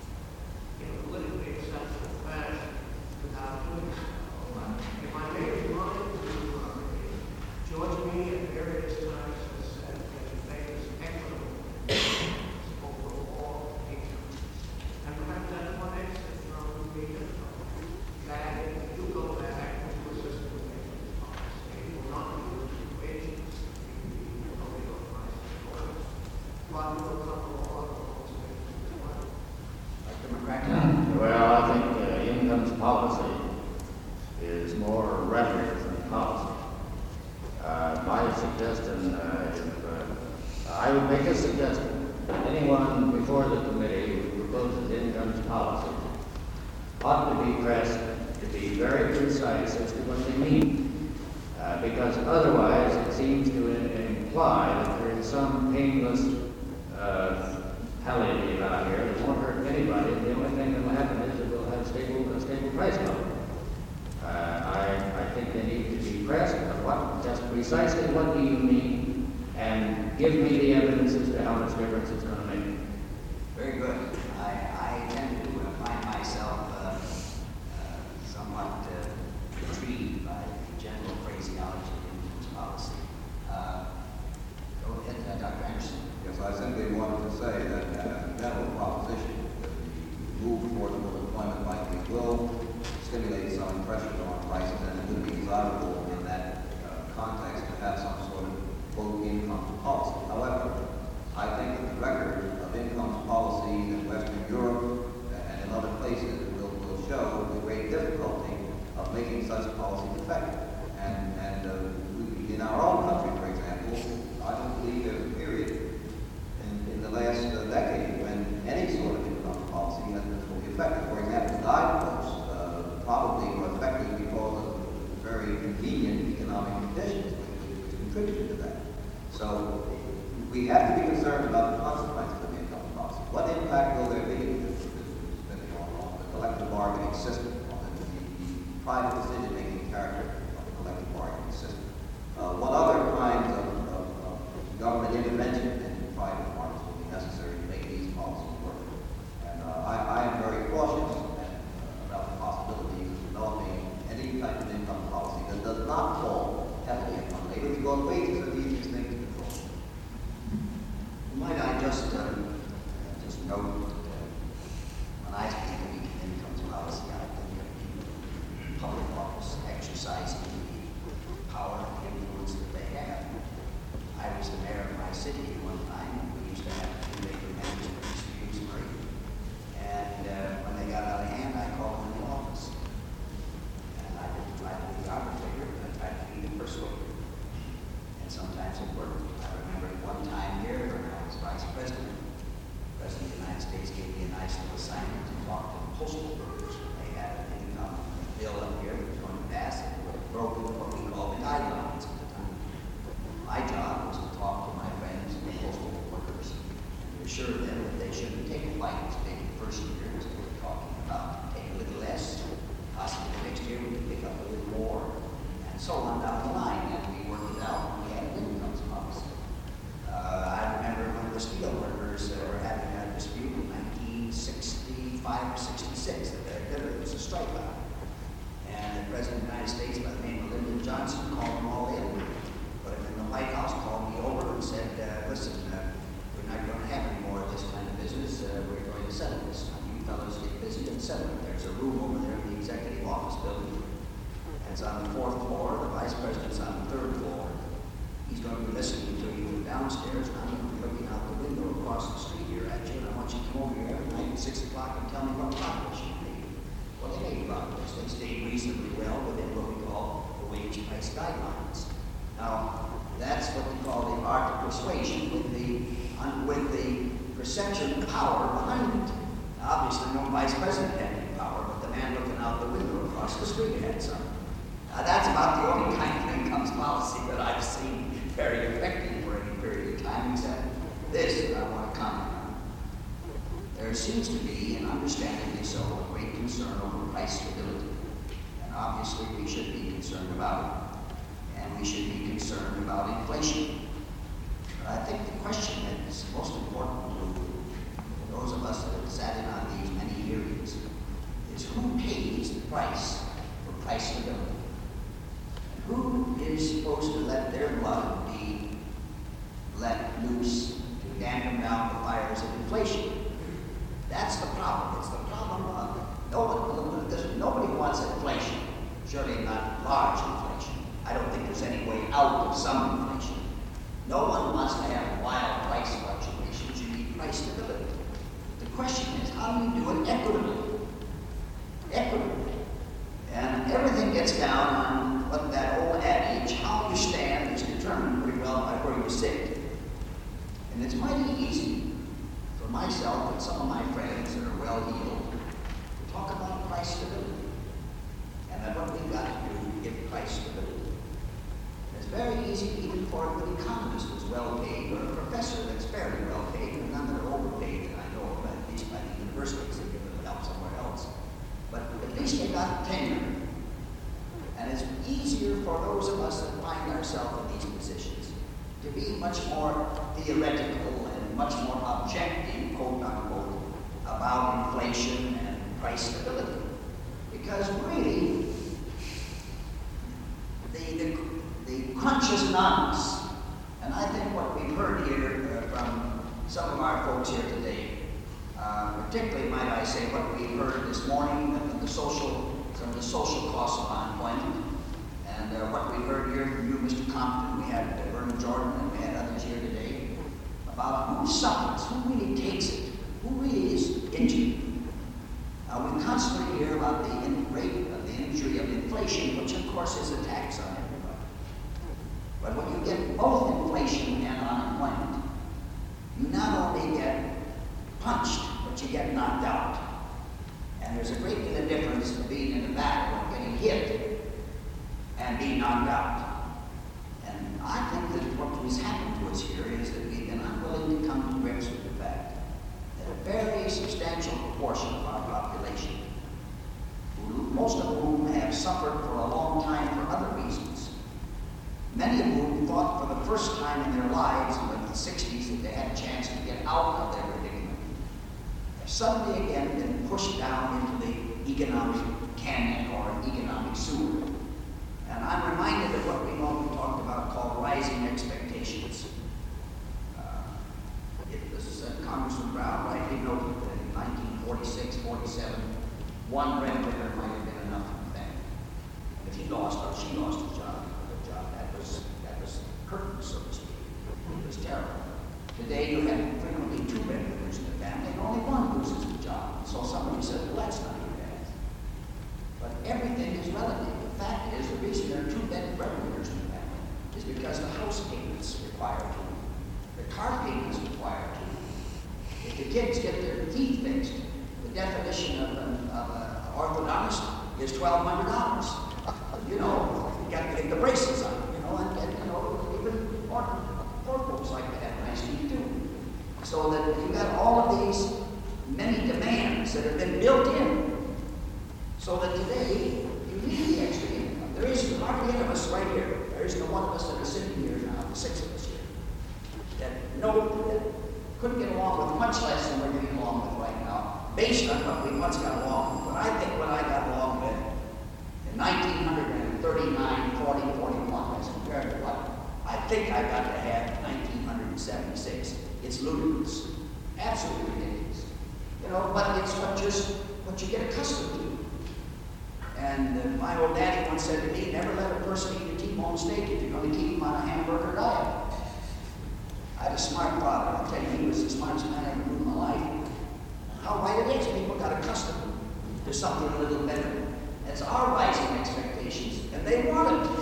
in a politically acceptable fashion without doing so. If I may remind you, uh, George Meany at various times has said that he favors equitable overall income. And perhaps that's one exit from the income. That if you go back to a system of making policy, it will not be losing wages, it will be on prices, but it will come along with those things as well. Doctor McCracken? Well, I think uh, incomes policy is more rhetoric than policy. Uh, my suggestion, uh, if, uh, I would make a suggestion that anyone before the committee who proposes incomes policy ought to be pressed to be very precise as to what they mean. Uh, because otherwise it seems to in- imply that there is some painless uh, palliative out here that won't hurt anybody. The only thing that will happen is that we'll have stable, a stable price level. Uh, I, I think they need to be pressed, but what, just precisely what do you mean, and give me the evidence as to how much difference it's going to make. Very good. I, I tend to uh, find myself uh, uh, somewhat uh, intrigued by the general phraseology of incomes policy. Uh, go ahead, uh, Doctor Anderson. Yes, I simply wanted to say that uh, general proposition that the move toward full employment likely will stimulate some pressure on prices, and it would be desirable in that uh, context to have some sort of quote income policy. However, I think that the record of income policies in Western Europe and in other places will, will show the great difficulty of making such policies effective. And, and uh, we, in our own country, for example, I don't believe there's a period in, in the last uh, decade when any sort of income policy has been fully effective. For example, guideposts uh, probably were effective because of very convenient economic conditions which, which contributed to that. So we have to be concerned about the consequences of income policy. What impact will there be on, on the collective bargaining system, on the, the, the private decision-making character of the collective bargaining system? Uh, what other kinds of, of Because wages are the easiest thing to control. Might I just, uh, just note, uh, when I speak of weak incomes policy, I think of the public office exercising the power and the influence that they have. I was the mayor of my city at one time, and we used to have two major management disputes, Murray. And uh, when they got out of hand, I called them in the office. And I didn't try to be the arbitrator, but I tried to be the persuader. And sometimes it worked. I remember one time here when I was vice president, the President of the United States gave me a nice little assignment to talk to the postal workers. They had an income bill up here that was going to pass, and it was broken what we call the guidelines at the time. My job was to talk to my friends, the postal workers, and assure them that they shouldn't take a flight as big the first year as they were talking about. Take a little less, possibly the next year we could pick up a little more, and so on down the line. And we worked it out, and we had an incomes policy. Uh, I remember when the steel workers uh, were having a dispute in nineteen sixty-five or sixty-six, that there, there was a strike on. And the President of the United States, by the name of Lyndon Johnson, called them all in. Put them in the White House, called me over and said, uh, listen, uh, we're not going to have any more of this kind of business. Uh, we're going to settle this. Now, you fellows get busy and settle it. There's a room over there in the executive office building. It's on the fourth floor. The vice president's on the third floor. He's going to be listening to you downstairs, and I'm going to be looking out the window across the street here at you, and I want you to come over here every night at six o'clock and tell me what progress you made. Well, they made progress. They stayed reasonably well within what we call the wage price guidelines. Now, that's what we call the art of persuasion, with the um, with the perception power behind it. Now, obviously, no vice president had any power, but the man looking out the window across the street had some. Now, that's about the only kind of incomes policy that I've seen very effective for any period of time, except this that I want to comment on. There seems to be, and understandably so, a great concern over price stability. And obviously we should be concerned about it. And we should be concerned about inflation. But I think the question that is most important to those of us that have sat in on these many hearings is who pays the price for price stability? Who is supposed to let their blood be let loose to dampen down the fires of inflation? That's the problem. It's the problem of nobody, nobody wants inflation. Surely not large inflation. I don't think there's any way out of some inflation. No one wants to have wild price fluctuations. You need price stability. The question is, how do you do it equitably? Equitably. And everything gets down on what that old adage, how you stand is determined pretty well by where you sit. And it's mighty easy for myself and some of my friends that are well-heeled to talk about price stability. And that what we've got to do is get price stability. And it's very easy even for an economist who's well-paid, or a professor that's fairly well-paid, and none that are overpaid that I know of, at least by the universities, they give them help somewhere else. But at least they got tenure. And it's easier for those of us that find ourselves in these positions to be much more theoretical and much more objective, quote unquote, about inflation and price stability. Because really, the, the, the crunch is on us. And I think what we've heard here uh, from some of our folks here today, uh, particularly, might I say, what we heard this morning of the social, some of the social costs of unemployment, and uh, what we heard here from you, Mister Compton, we had uh, Vernon Jordan, and we had others here today, about who suffers, who really takes it, who really is injured. Uh, we constantly hear about the in rate of the injury of inflation, which of course is a tax on everybody. But when you get both inflation and unemployment, you not only get punched, but you get knocked out. And there's a great deal of difference in being in a battle and getting hit and being knocked out. And I think that what has happened to us here is that we've been unwilling to come to grips with the fact that a very substantial proportion of our population, who, most of whom have suffered for a long time for other reasons, many of whom thought for the first time in their lives in the sixties that they had a chance to get out of their predicament, have suddenly again been pushed down into the economic canyon or economic sewer. And I'm reminded of what we've often talked about called rising expectations. Uh, it was uh, Congressman Brown rightly noted that in nineteen forty-six, forty-seven, one breadwinner might have been enough for the family. If he lost or she lost a job, a job, that was that was curtain, so to speak. It was terrible. Today you have frequently two breadwinners in the family, and only one loses the job. So somebody said, well, that's not too bad. But everything is relative. The fact is, the reason there are two breadwinners in the family is because the house payments require two, the car payments require two. If the kids get their teeth fixed, the definition of an of a orthodontist is twelve hundred dollars. You know, you got to get the braces on, you know, and, and you know, even orthos like to have nice teeth too. So that you got all of these many demands that have been built in, so that today you need the extra income. There is hardly any of us right here. There isn't one of us that are sitting here now, the six of us here, that know that couldn't get along with much less than we're getting along with right now, based on what we once got along with. But I think what I got along with in nineteen thirty-nine, forty, forty-one, as compared to what I think I got to have in nineteen seventy-six, it's ludicrous, absolutely ridiculous. You know, but it's what just what you get accustomed to. And uh, my old daddy once said to me, never let a person eat a T-bone steak if you're going to keep him on a hamburger diet. I had a smart father. I'll tell you, he was the smartest man I ever knew in my life. How right it is. People got accustomed to something a little better. It's our rising expectations, and they want it.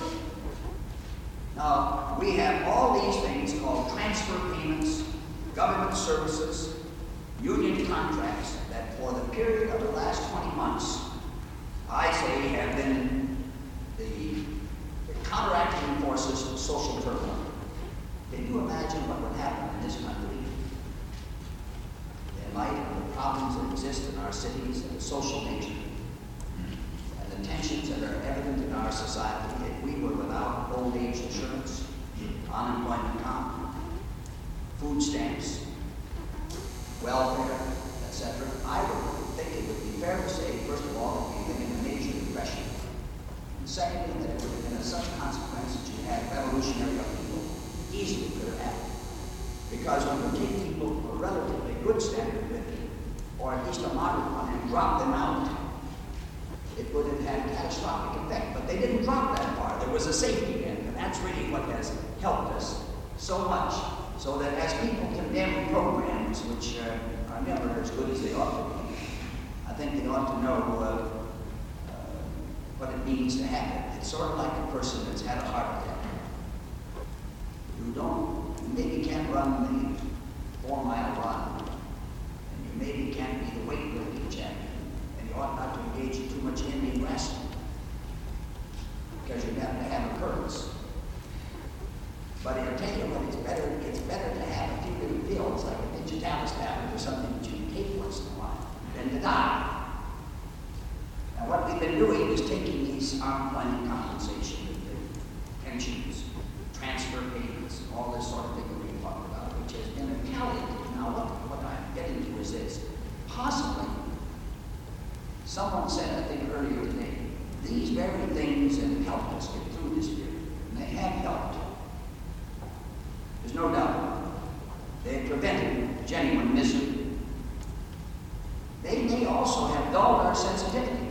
Now, we have all these things called transfer payments, government services, union contracts that for the period of the last twenty months, I say have been the, the counteracting forces of social turmoil. Can you imagine what would happen in this country in light of the problems that exist in our cities and the social nature and the tensions that are evident in our society if we were without old age insurance, unemployment comp, food stamps, welfare, et cetera? I would think it would be fair to say, first of all, that we've been in a major depression. And secondly, that it would have been a such consequence that you had revolutionary upheaval. Easily could have happened. Because when you take people to a relatively good standard of living, or at least a moderate one, and drop them out, it would have had a catastrophic effect. But they didn't drop that far. There was a safety net, and that's really what has helped us so much. So that as people condemn programs which uh, are never as good as they ought to be, I think they ought to know uh, uh, what it means to have it. It's sort of like a person that's had a heart attack. You don't, you maybe can't run the four-mile run, and you maybe can't be the weightlifting champion, and you ought not to engage in too much Indian wrestling, because you happen to have a curse. But I'll tell you what, it's better, it's better to have a few little pills, like a digitalis tablet or something that you can take once in a while, than to die. Now what we've been doing is taking these unemployment compensation, the pensions, transfer payments, and all this sort of thing that we talked about, which has been a palliative. Now what, what I'm getting to is this. Possibly, someone said, I think earlier today, these very things have helped us get through this period, and they have helped. There's no doubt about it. They have prevented genuine misery. They may also have dulled our sensitivity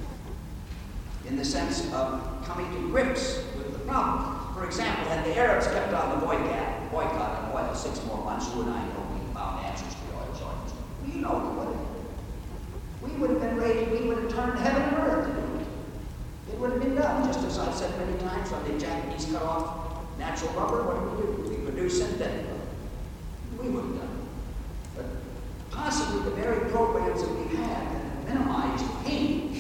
in the sense of coming to grips with the problem. For example, had the Arabs kept on the boycott, boycott of oil six more months, you and I know we found answers to the oil shortage. Well, you know we would have. We would have been ready, we would have turned heaven and earth to do it. It would have been done, just as I've said many times, when the Japanese cut off natural rubber, what do we do? We produce synthetic rubber. We would have done it. But possibly the very programs that we've had that have minimized pain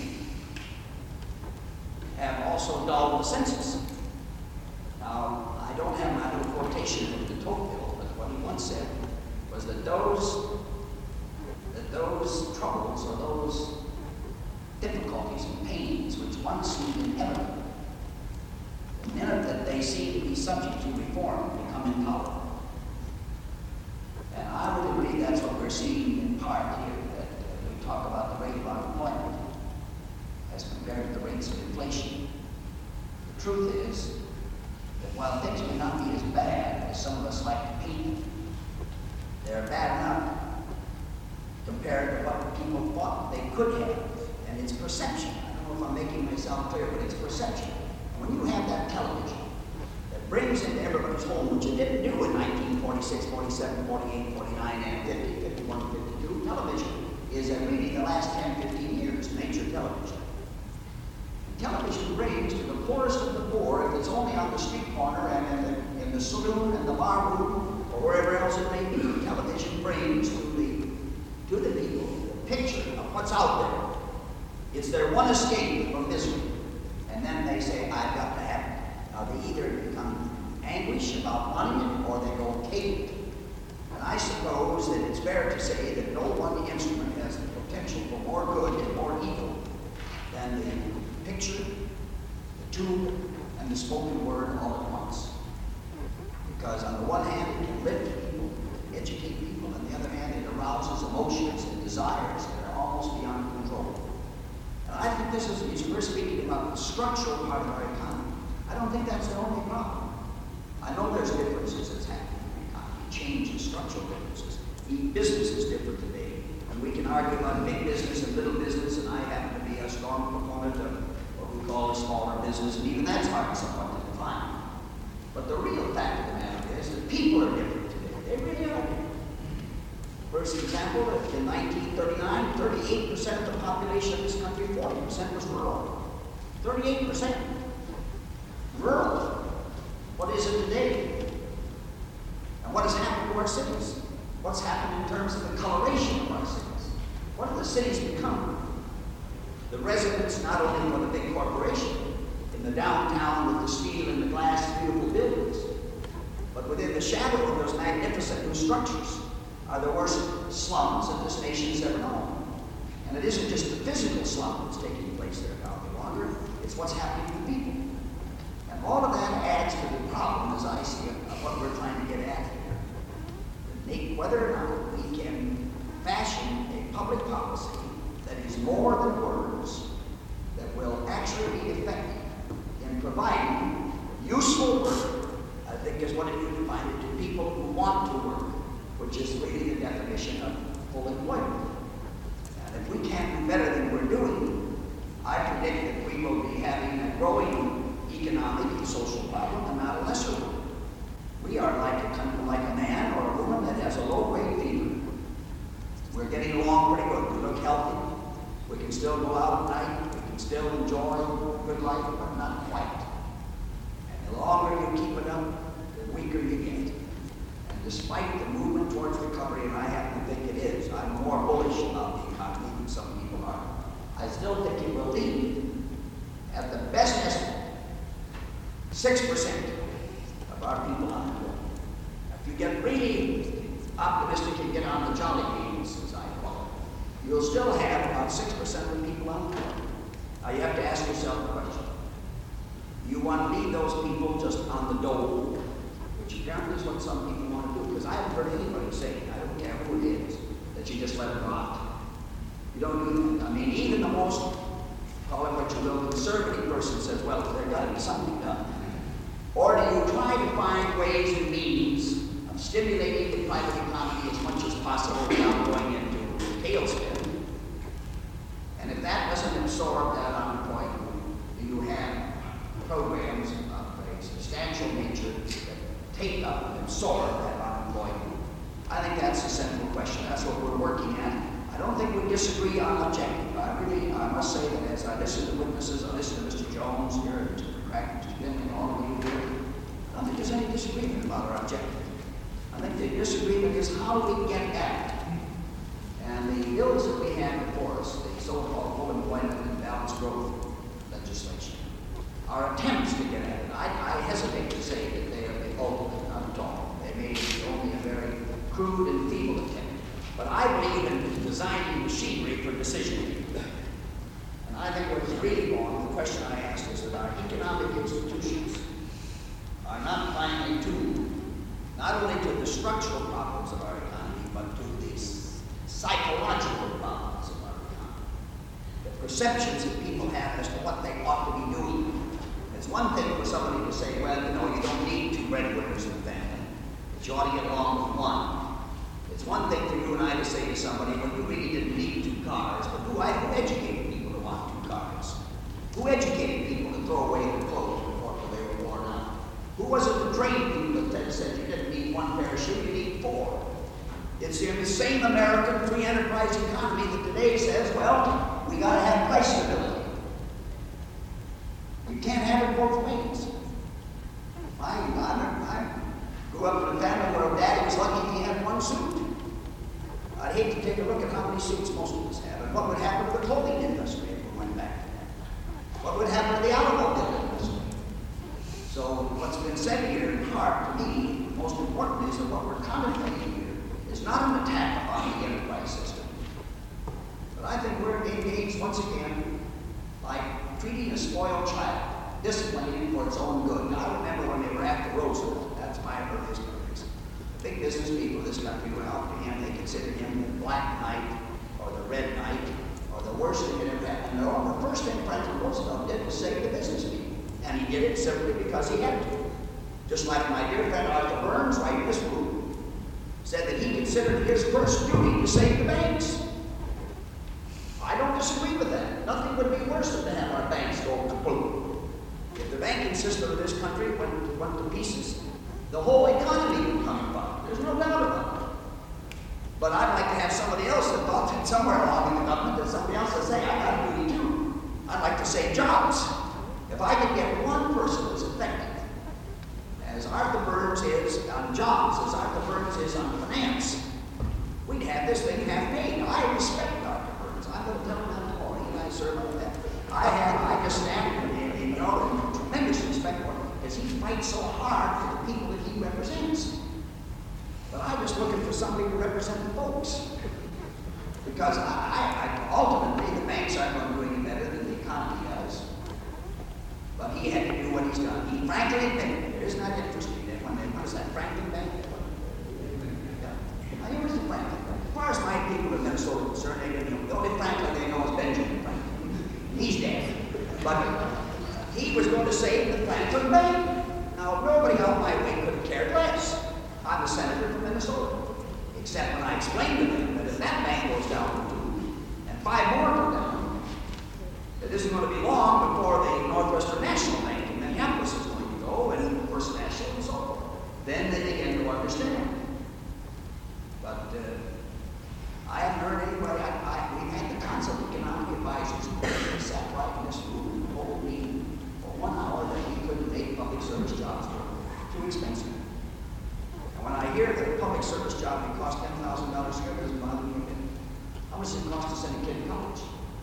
have also dulled the senses. Now, I don't have my little quotation of de Tocqueville, but what he once said was that those, that those troubles or those difficulties and pains which once seemed inevitable, the minute that they seem to be subject to reform, become intolerable. And I would agree that's what we're seeing in part here, that uh, we talk about the rate of unemployment as compared to the rates of inflation. The not clear, but it's perception. And when you have that television that brings into everybody's home, which it didn't do in nineteen forty-six, forty-seven, forty-eight, forty-nine, and fifty, fifty-one, fifty-two, television is uh, really the last ten, fifteen years, major television. Television brings to the poorest of the poor, if it's only on the street corner and in the, in the saloon and the bar room or wherever else it may be, television brings to the, to the people the picture of what's out there. It's their one escape from misery. And then they say, I've got to have it. Now they either become anguish about wanting it or they go take it. And I suppose that it's fair to say that no one instrument has the potential for more good and more evil than the picture, the tube, and the spoken word all at once. Because on the one hand, it can lift people, educate people, on the other hand, it arouses emotions and desires that are almost beyond control. And I think this is, as we're speaking about the structural part of our economy, I don't think that's the only problem. I know there's differences that's happening in the economy, change in structural differences. Even business is different today. And we can argue about big business and little business, and I happen to be a strong proponent of what we call a smaller business, and even that's hard somewhat to define. But the real fact of the matter is that people are different today. They really are different. First example, in nineteen thirty-nine, thirty-eight percent of the population of this country, forty percent was rural. thirty-eight percent. Rural. What is it today? And what has happened to our cities? What's happened in terms of the coloration of our cities? What have the cities become? The residents, not only for the big corporation, in the downtown with the steel and the glass beautiful buildings, but within the shadow of those magnificent new structures are the worst slums that this nation's ever known. And it isn't just the physical slum that's taking place there now any longer, it's what's happening to the people. And all of that adds to the problem, as I see it, of what we're trying to get at here. Make whether or not we can fashion a public policy that is more than words, that will actually be effective in providing useful work, I think is what it would define it, to people who want to work, which is really the definition of full employment. And if we can't do better than we're doing, I predict that we will be having a growing economic and social problem and not a lesser one. We are like a, like a man or a woman that has a low-grade fever. We're getting along pretty good. We look healthy. We can still go out at night. We can still enjoy good life, but not quite. And the longer you keep it up, the weaker you get. And despite the movement towards recovery, and I happen to think it is, I'm more bullish about the economy than some people are, I still think it will lead, at the best estimate, six percent of our people unemployed. If you get really optimistic and get on the jolly games, as I call it, you'll still have about six percent of the people unemployed. Now you have to ask yourself the question. You want to leave those people just on the dole, which apparently is what some people want to do, because I haven't heard anybody say, I don't care who it is, that you just let it rot. You don't do that. I mean, even the most, call it what you will, conservative person says, well, there's got to be something done. Or do you try to find ways and means of stimulating the private economy as much as possible without going into tailspin? And if that doesn't absorb that unemployment, do you have programs of a substantial nature that take up and absorb that unemployment? I think that's the central question. That's what we're working at. I don't think we disagree on objective. I really, I must say that as I listen to witnesses, I listen to Mister Jones here, and Mister Crack, Mister Finn, and all of you here, I don't think there's any disagreement about our objective. I think the disagreement is how we get at it. And the ills that we have before us, the so-called full employment and balanced growth legislation, are attempts to get at it. I, I hesitate to say that they are the ultimate, not at all. They may be only a very crude and feeble attempt. But I believe in designing machinery for decision making. And I think what is really wrong, the question I asked is that our economic institutions are not finely tuned, not only to the structural problems of our economy, but to the psychological problems of our economy. The perceptions that people have as to what they ought to be doing. It's one thing for somebody to say, well, you know, you don't need two breadwinners in the family, but you ought to get along with one. It's one thing for you and I to say to somebody, well, you really didn't need two cars, but who I who educated people to want two cars. Who educated people to throw away their clothes before they were worn out? Who was it that trained people that said you didn't need one pair of shoes, you need four? It's in the same American free enterprise economy that today says, well, we got to have price stability. You can't have it both ways. I, I, I grew up in a family where Daddy was lucky he had one suit. I'd hate to take a look at how many suits most of us have, and what would happen to the clothing industry if we went back to that. What would happen to the automobile industry? So what's been said here in part, to me, most important is that what we're contemplating here is not an attack upon the enterprise system. But I think we're engaged once again like treating a spoiled child, disciplining it for its own good. Now, I remember when they were after Roosevelt, that's my earliest memories. The big business people of this country were out to him, they considered him the Black Knight, or the Red Knight, or the worst thing that ever happened. And all the first thing Franklin Roosevelt did was save the business people. And he did it simply because he had to. Just like my dear friend Arthur Burns, right in this room, said that he considered his first duty to save the banks. I don't disagree with that. Nothing would be worse than to have our banks go kaput. If the banking system of this country went, went to pieces, the whole economy would come apart. There's no doubt about it. But I'd like to have somebody else that thought that somewhere along in the government that somebody else would say, I got a duty too. I'd like to save jobs. If I could get one person that's effective, as Arthur Burns is on jobs, as Arthur Burns is on finance, we'd have this thing half made. I respect Arthur Burns. I'm going to tell him that tomorrow. He and I serve on that. I have, I just stand and, and, you know, and tremendous respect for him because he fights so hard for the people that he represents. But I'm just looking for somebody to represent the folks. Because I, I, I ultimately, the banks aren't going to do any better than the economy does. But he had to do what he's done. He frankly admitted it. Isn't that interesting? That when they, what is that, Franklin Bank? Yeah. I was the Franklin Bank. As far as my people in Minnesota are concerned, they didn't know. The only Franklin they know is Benjamin Franklin. He's dead. But he was going to save the Franklin Bank. Now, nobody out my way could have cared less. I'm a senator from Minnesota. Except when I explained to them that if that bank goes down to two, and five more go down, it isn't going to be long before the Northwestern National Bank in Minneapolis is going to go, and First National and so forth. Then they begin to understand. But uh, I haven't heard anybody. I, I, we've had the Council of Economic Advisors who sat right in this room and told me for one hour that we couldn't make public service jobs too expensive. And when I hear that a public service job can cost ten thousand dollars a year, it doesn't bother me a bit. How much does it cost to send a kid to college?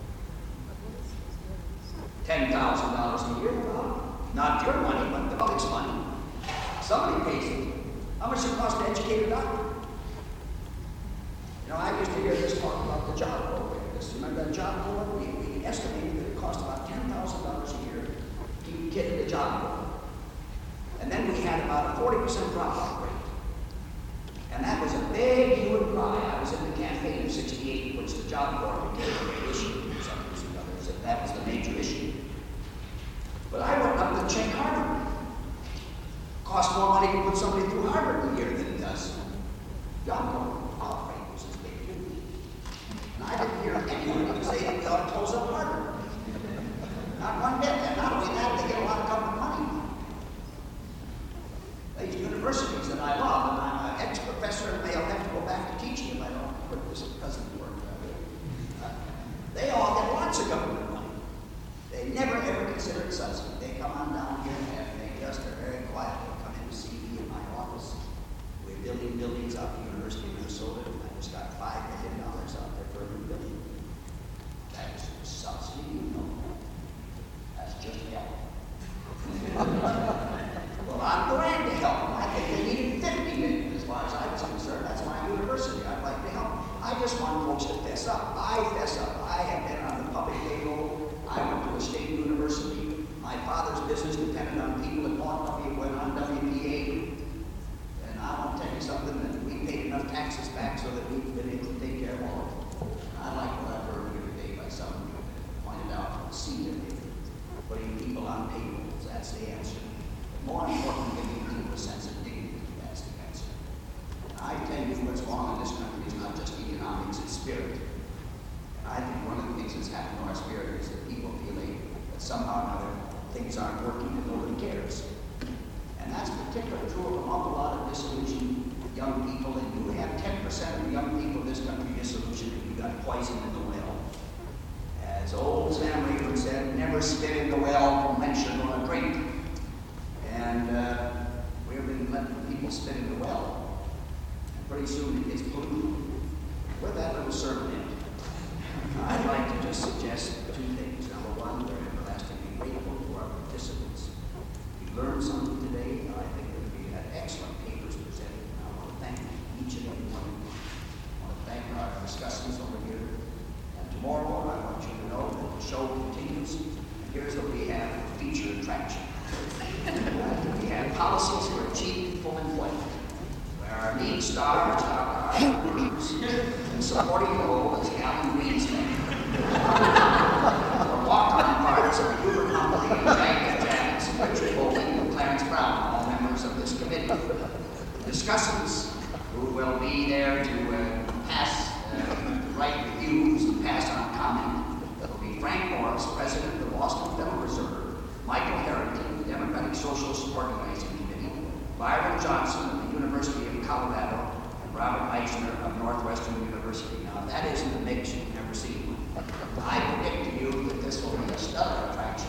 ten thousand dollars a year? Well, not your money, but the public's money. Somebody pays it. How much does it cost to educate a doctor? You know, I used to hear this talk about the job program. This, remember that job program? We, we estimated that it cost about ten thousand dollars a year to keep a kid in the job program. And then we had about a forty percent dropout rate. And that was a big hue and cry. I was in the campaign of sixty-eight, which the job corps became a issue for some reason or others, that that was the major issue. But I went up to check Harvard. Cost more money to put somebody through Harvard a year than it does. Job corps dropout was as big too. And I didn't hear anyone say that we ought to close up Harvard. Not one bit. And not only that, they get a lot of government money. These universities that I love, and I'm an ex-professor, and they'll have to go back to teaching if I don't put this doesn't work. Uh, they all get lots of government money. They never ever consider it subsidy. They come on down here and they just are very quiet. They come in to see me in my office. We're building buildings out at the University of Minnesota, and I just got five million dollars out there for a new building. That's subsidy, you know. That's just help. Well, I'm glad to help them. I think they needed fifty million as far as I was concerned. That's my university. I'd like to help. I just want folks to fess up. I fess up. I have been on the public payroll. I went to a state university. My father never spit in the well from whence you're going to drink. And uh, we've been letting people spit in the well. And pretty soon it gets polluted. With that little sermon in, I'd like to just suggest two things. Number one, we're everlastingly grateful to our participants. We learned something today. I think that we had excellent papers presented. I want to thank each and every one of you. I want to thank our discussants over here. And tomorrow, I want you to know that the show continues. Here's what we have for feature attraction. Uh, we have policies for achieving full employment, where our lead stars are our groups, and supporting the role as Alan Greenspan. For walk-on parts of Hubert Humphrey and Jack Jacks, Richard Bolton, and Clarence Brown, all members of this committee. Discussants who will be there to uh, pass, uh, write reviews and pass on comment will be Frank Morris, President of the Boston Federal Reserve, Michael Harrington, the Democratic Social Support Organizing Committee, Byron Johnson of the University of Colorado, and Robert Eichner of Northwestern University. Now, if that isn't a mix, you've never seen one. I predict to you that this will be a stellar attraction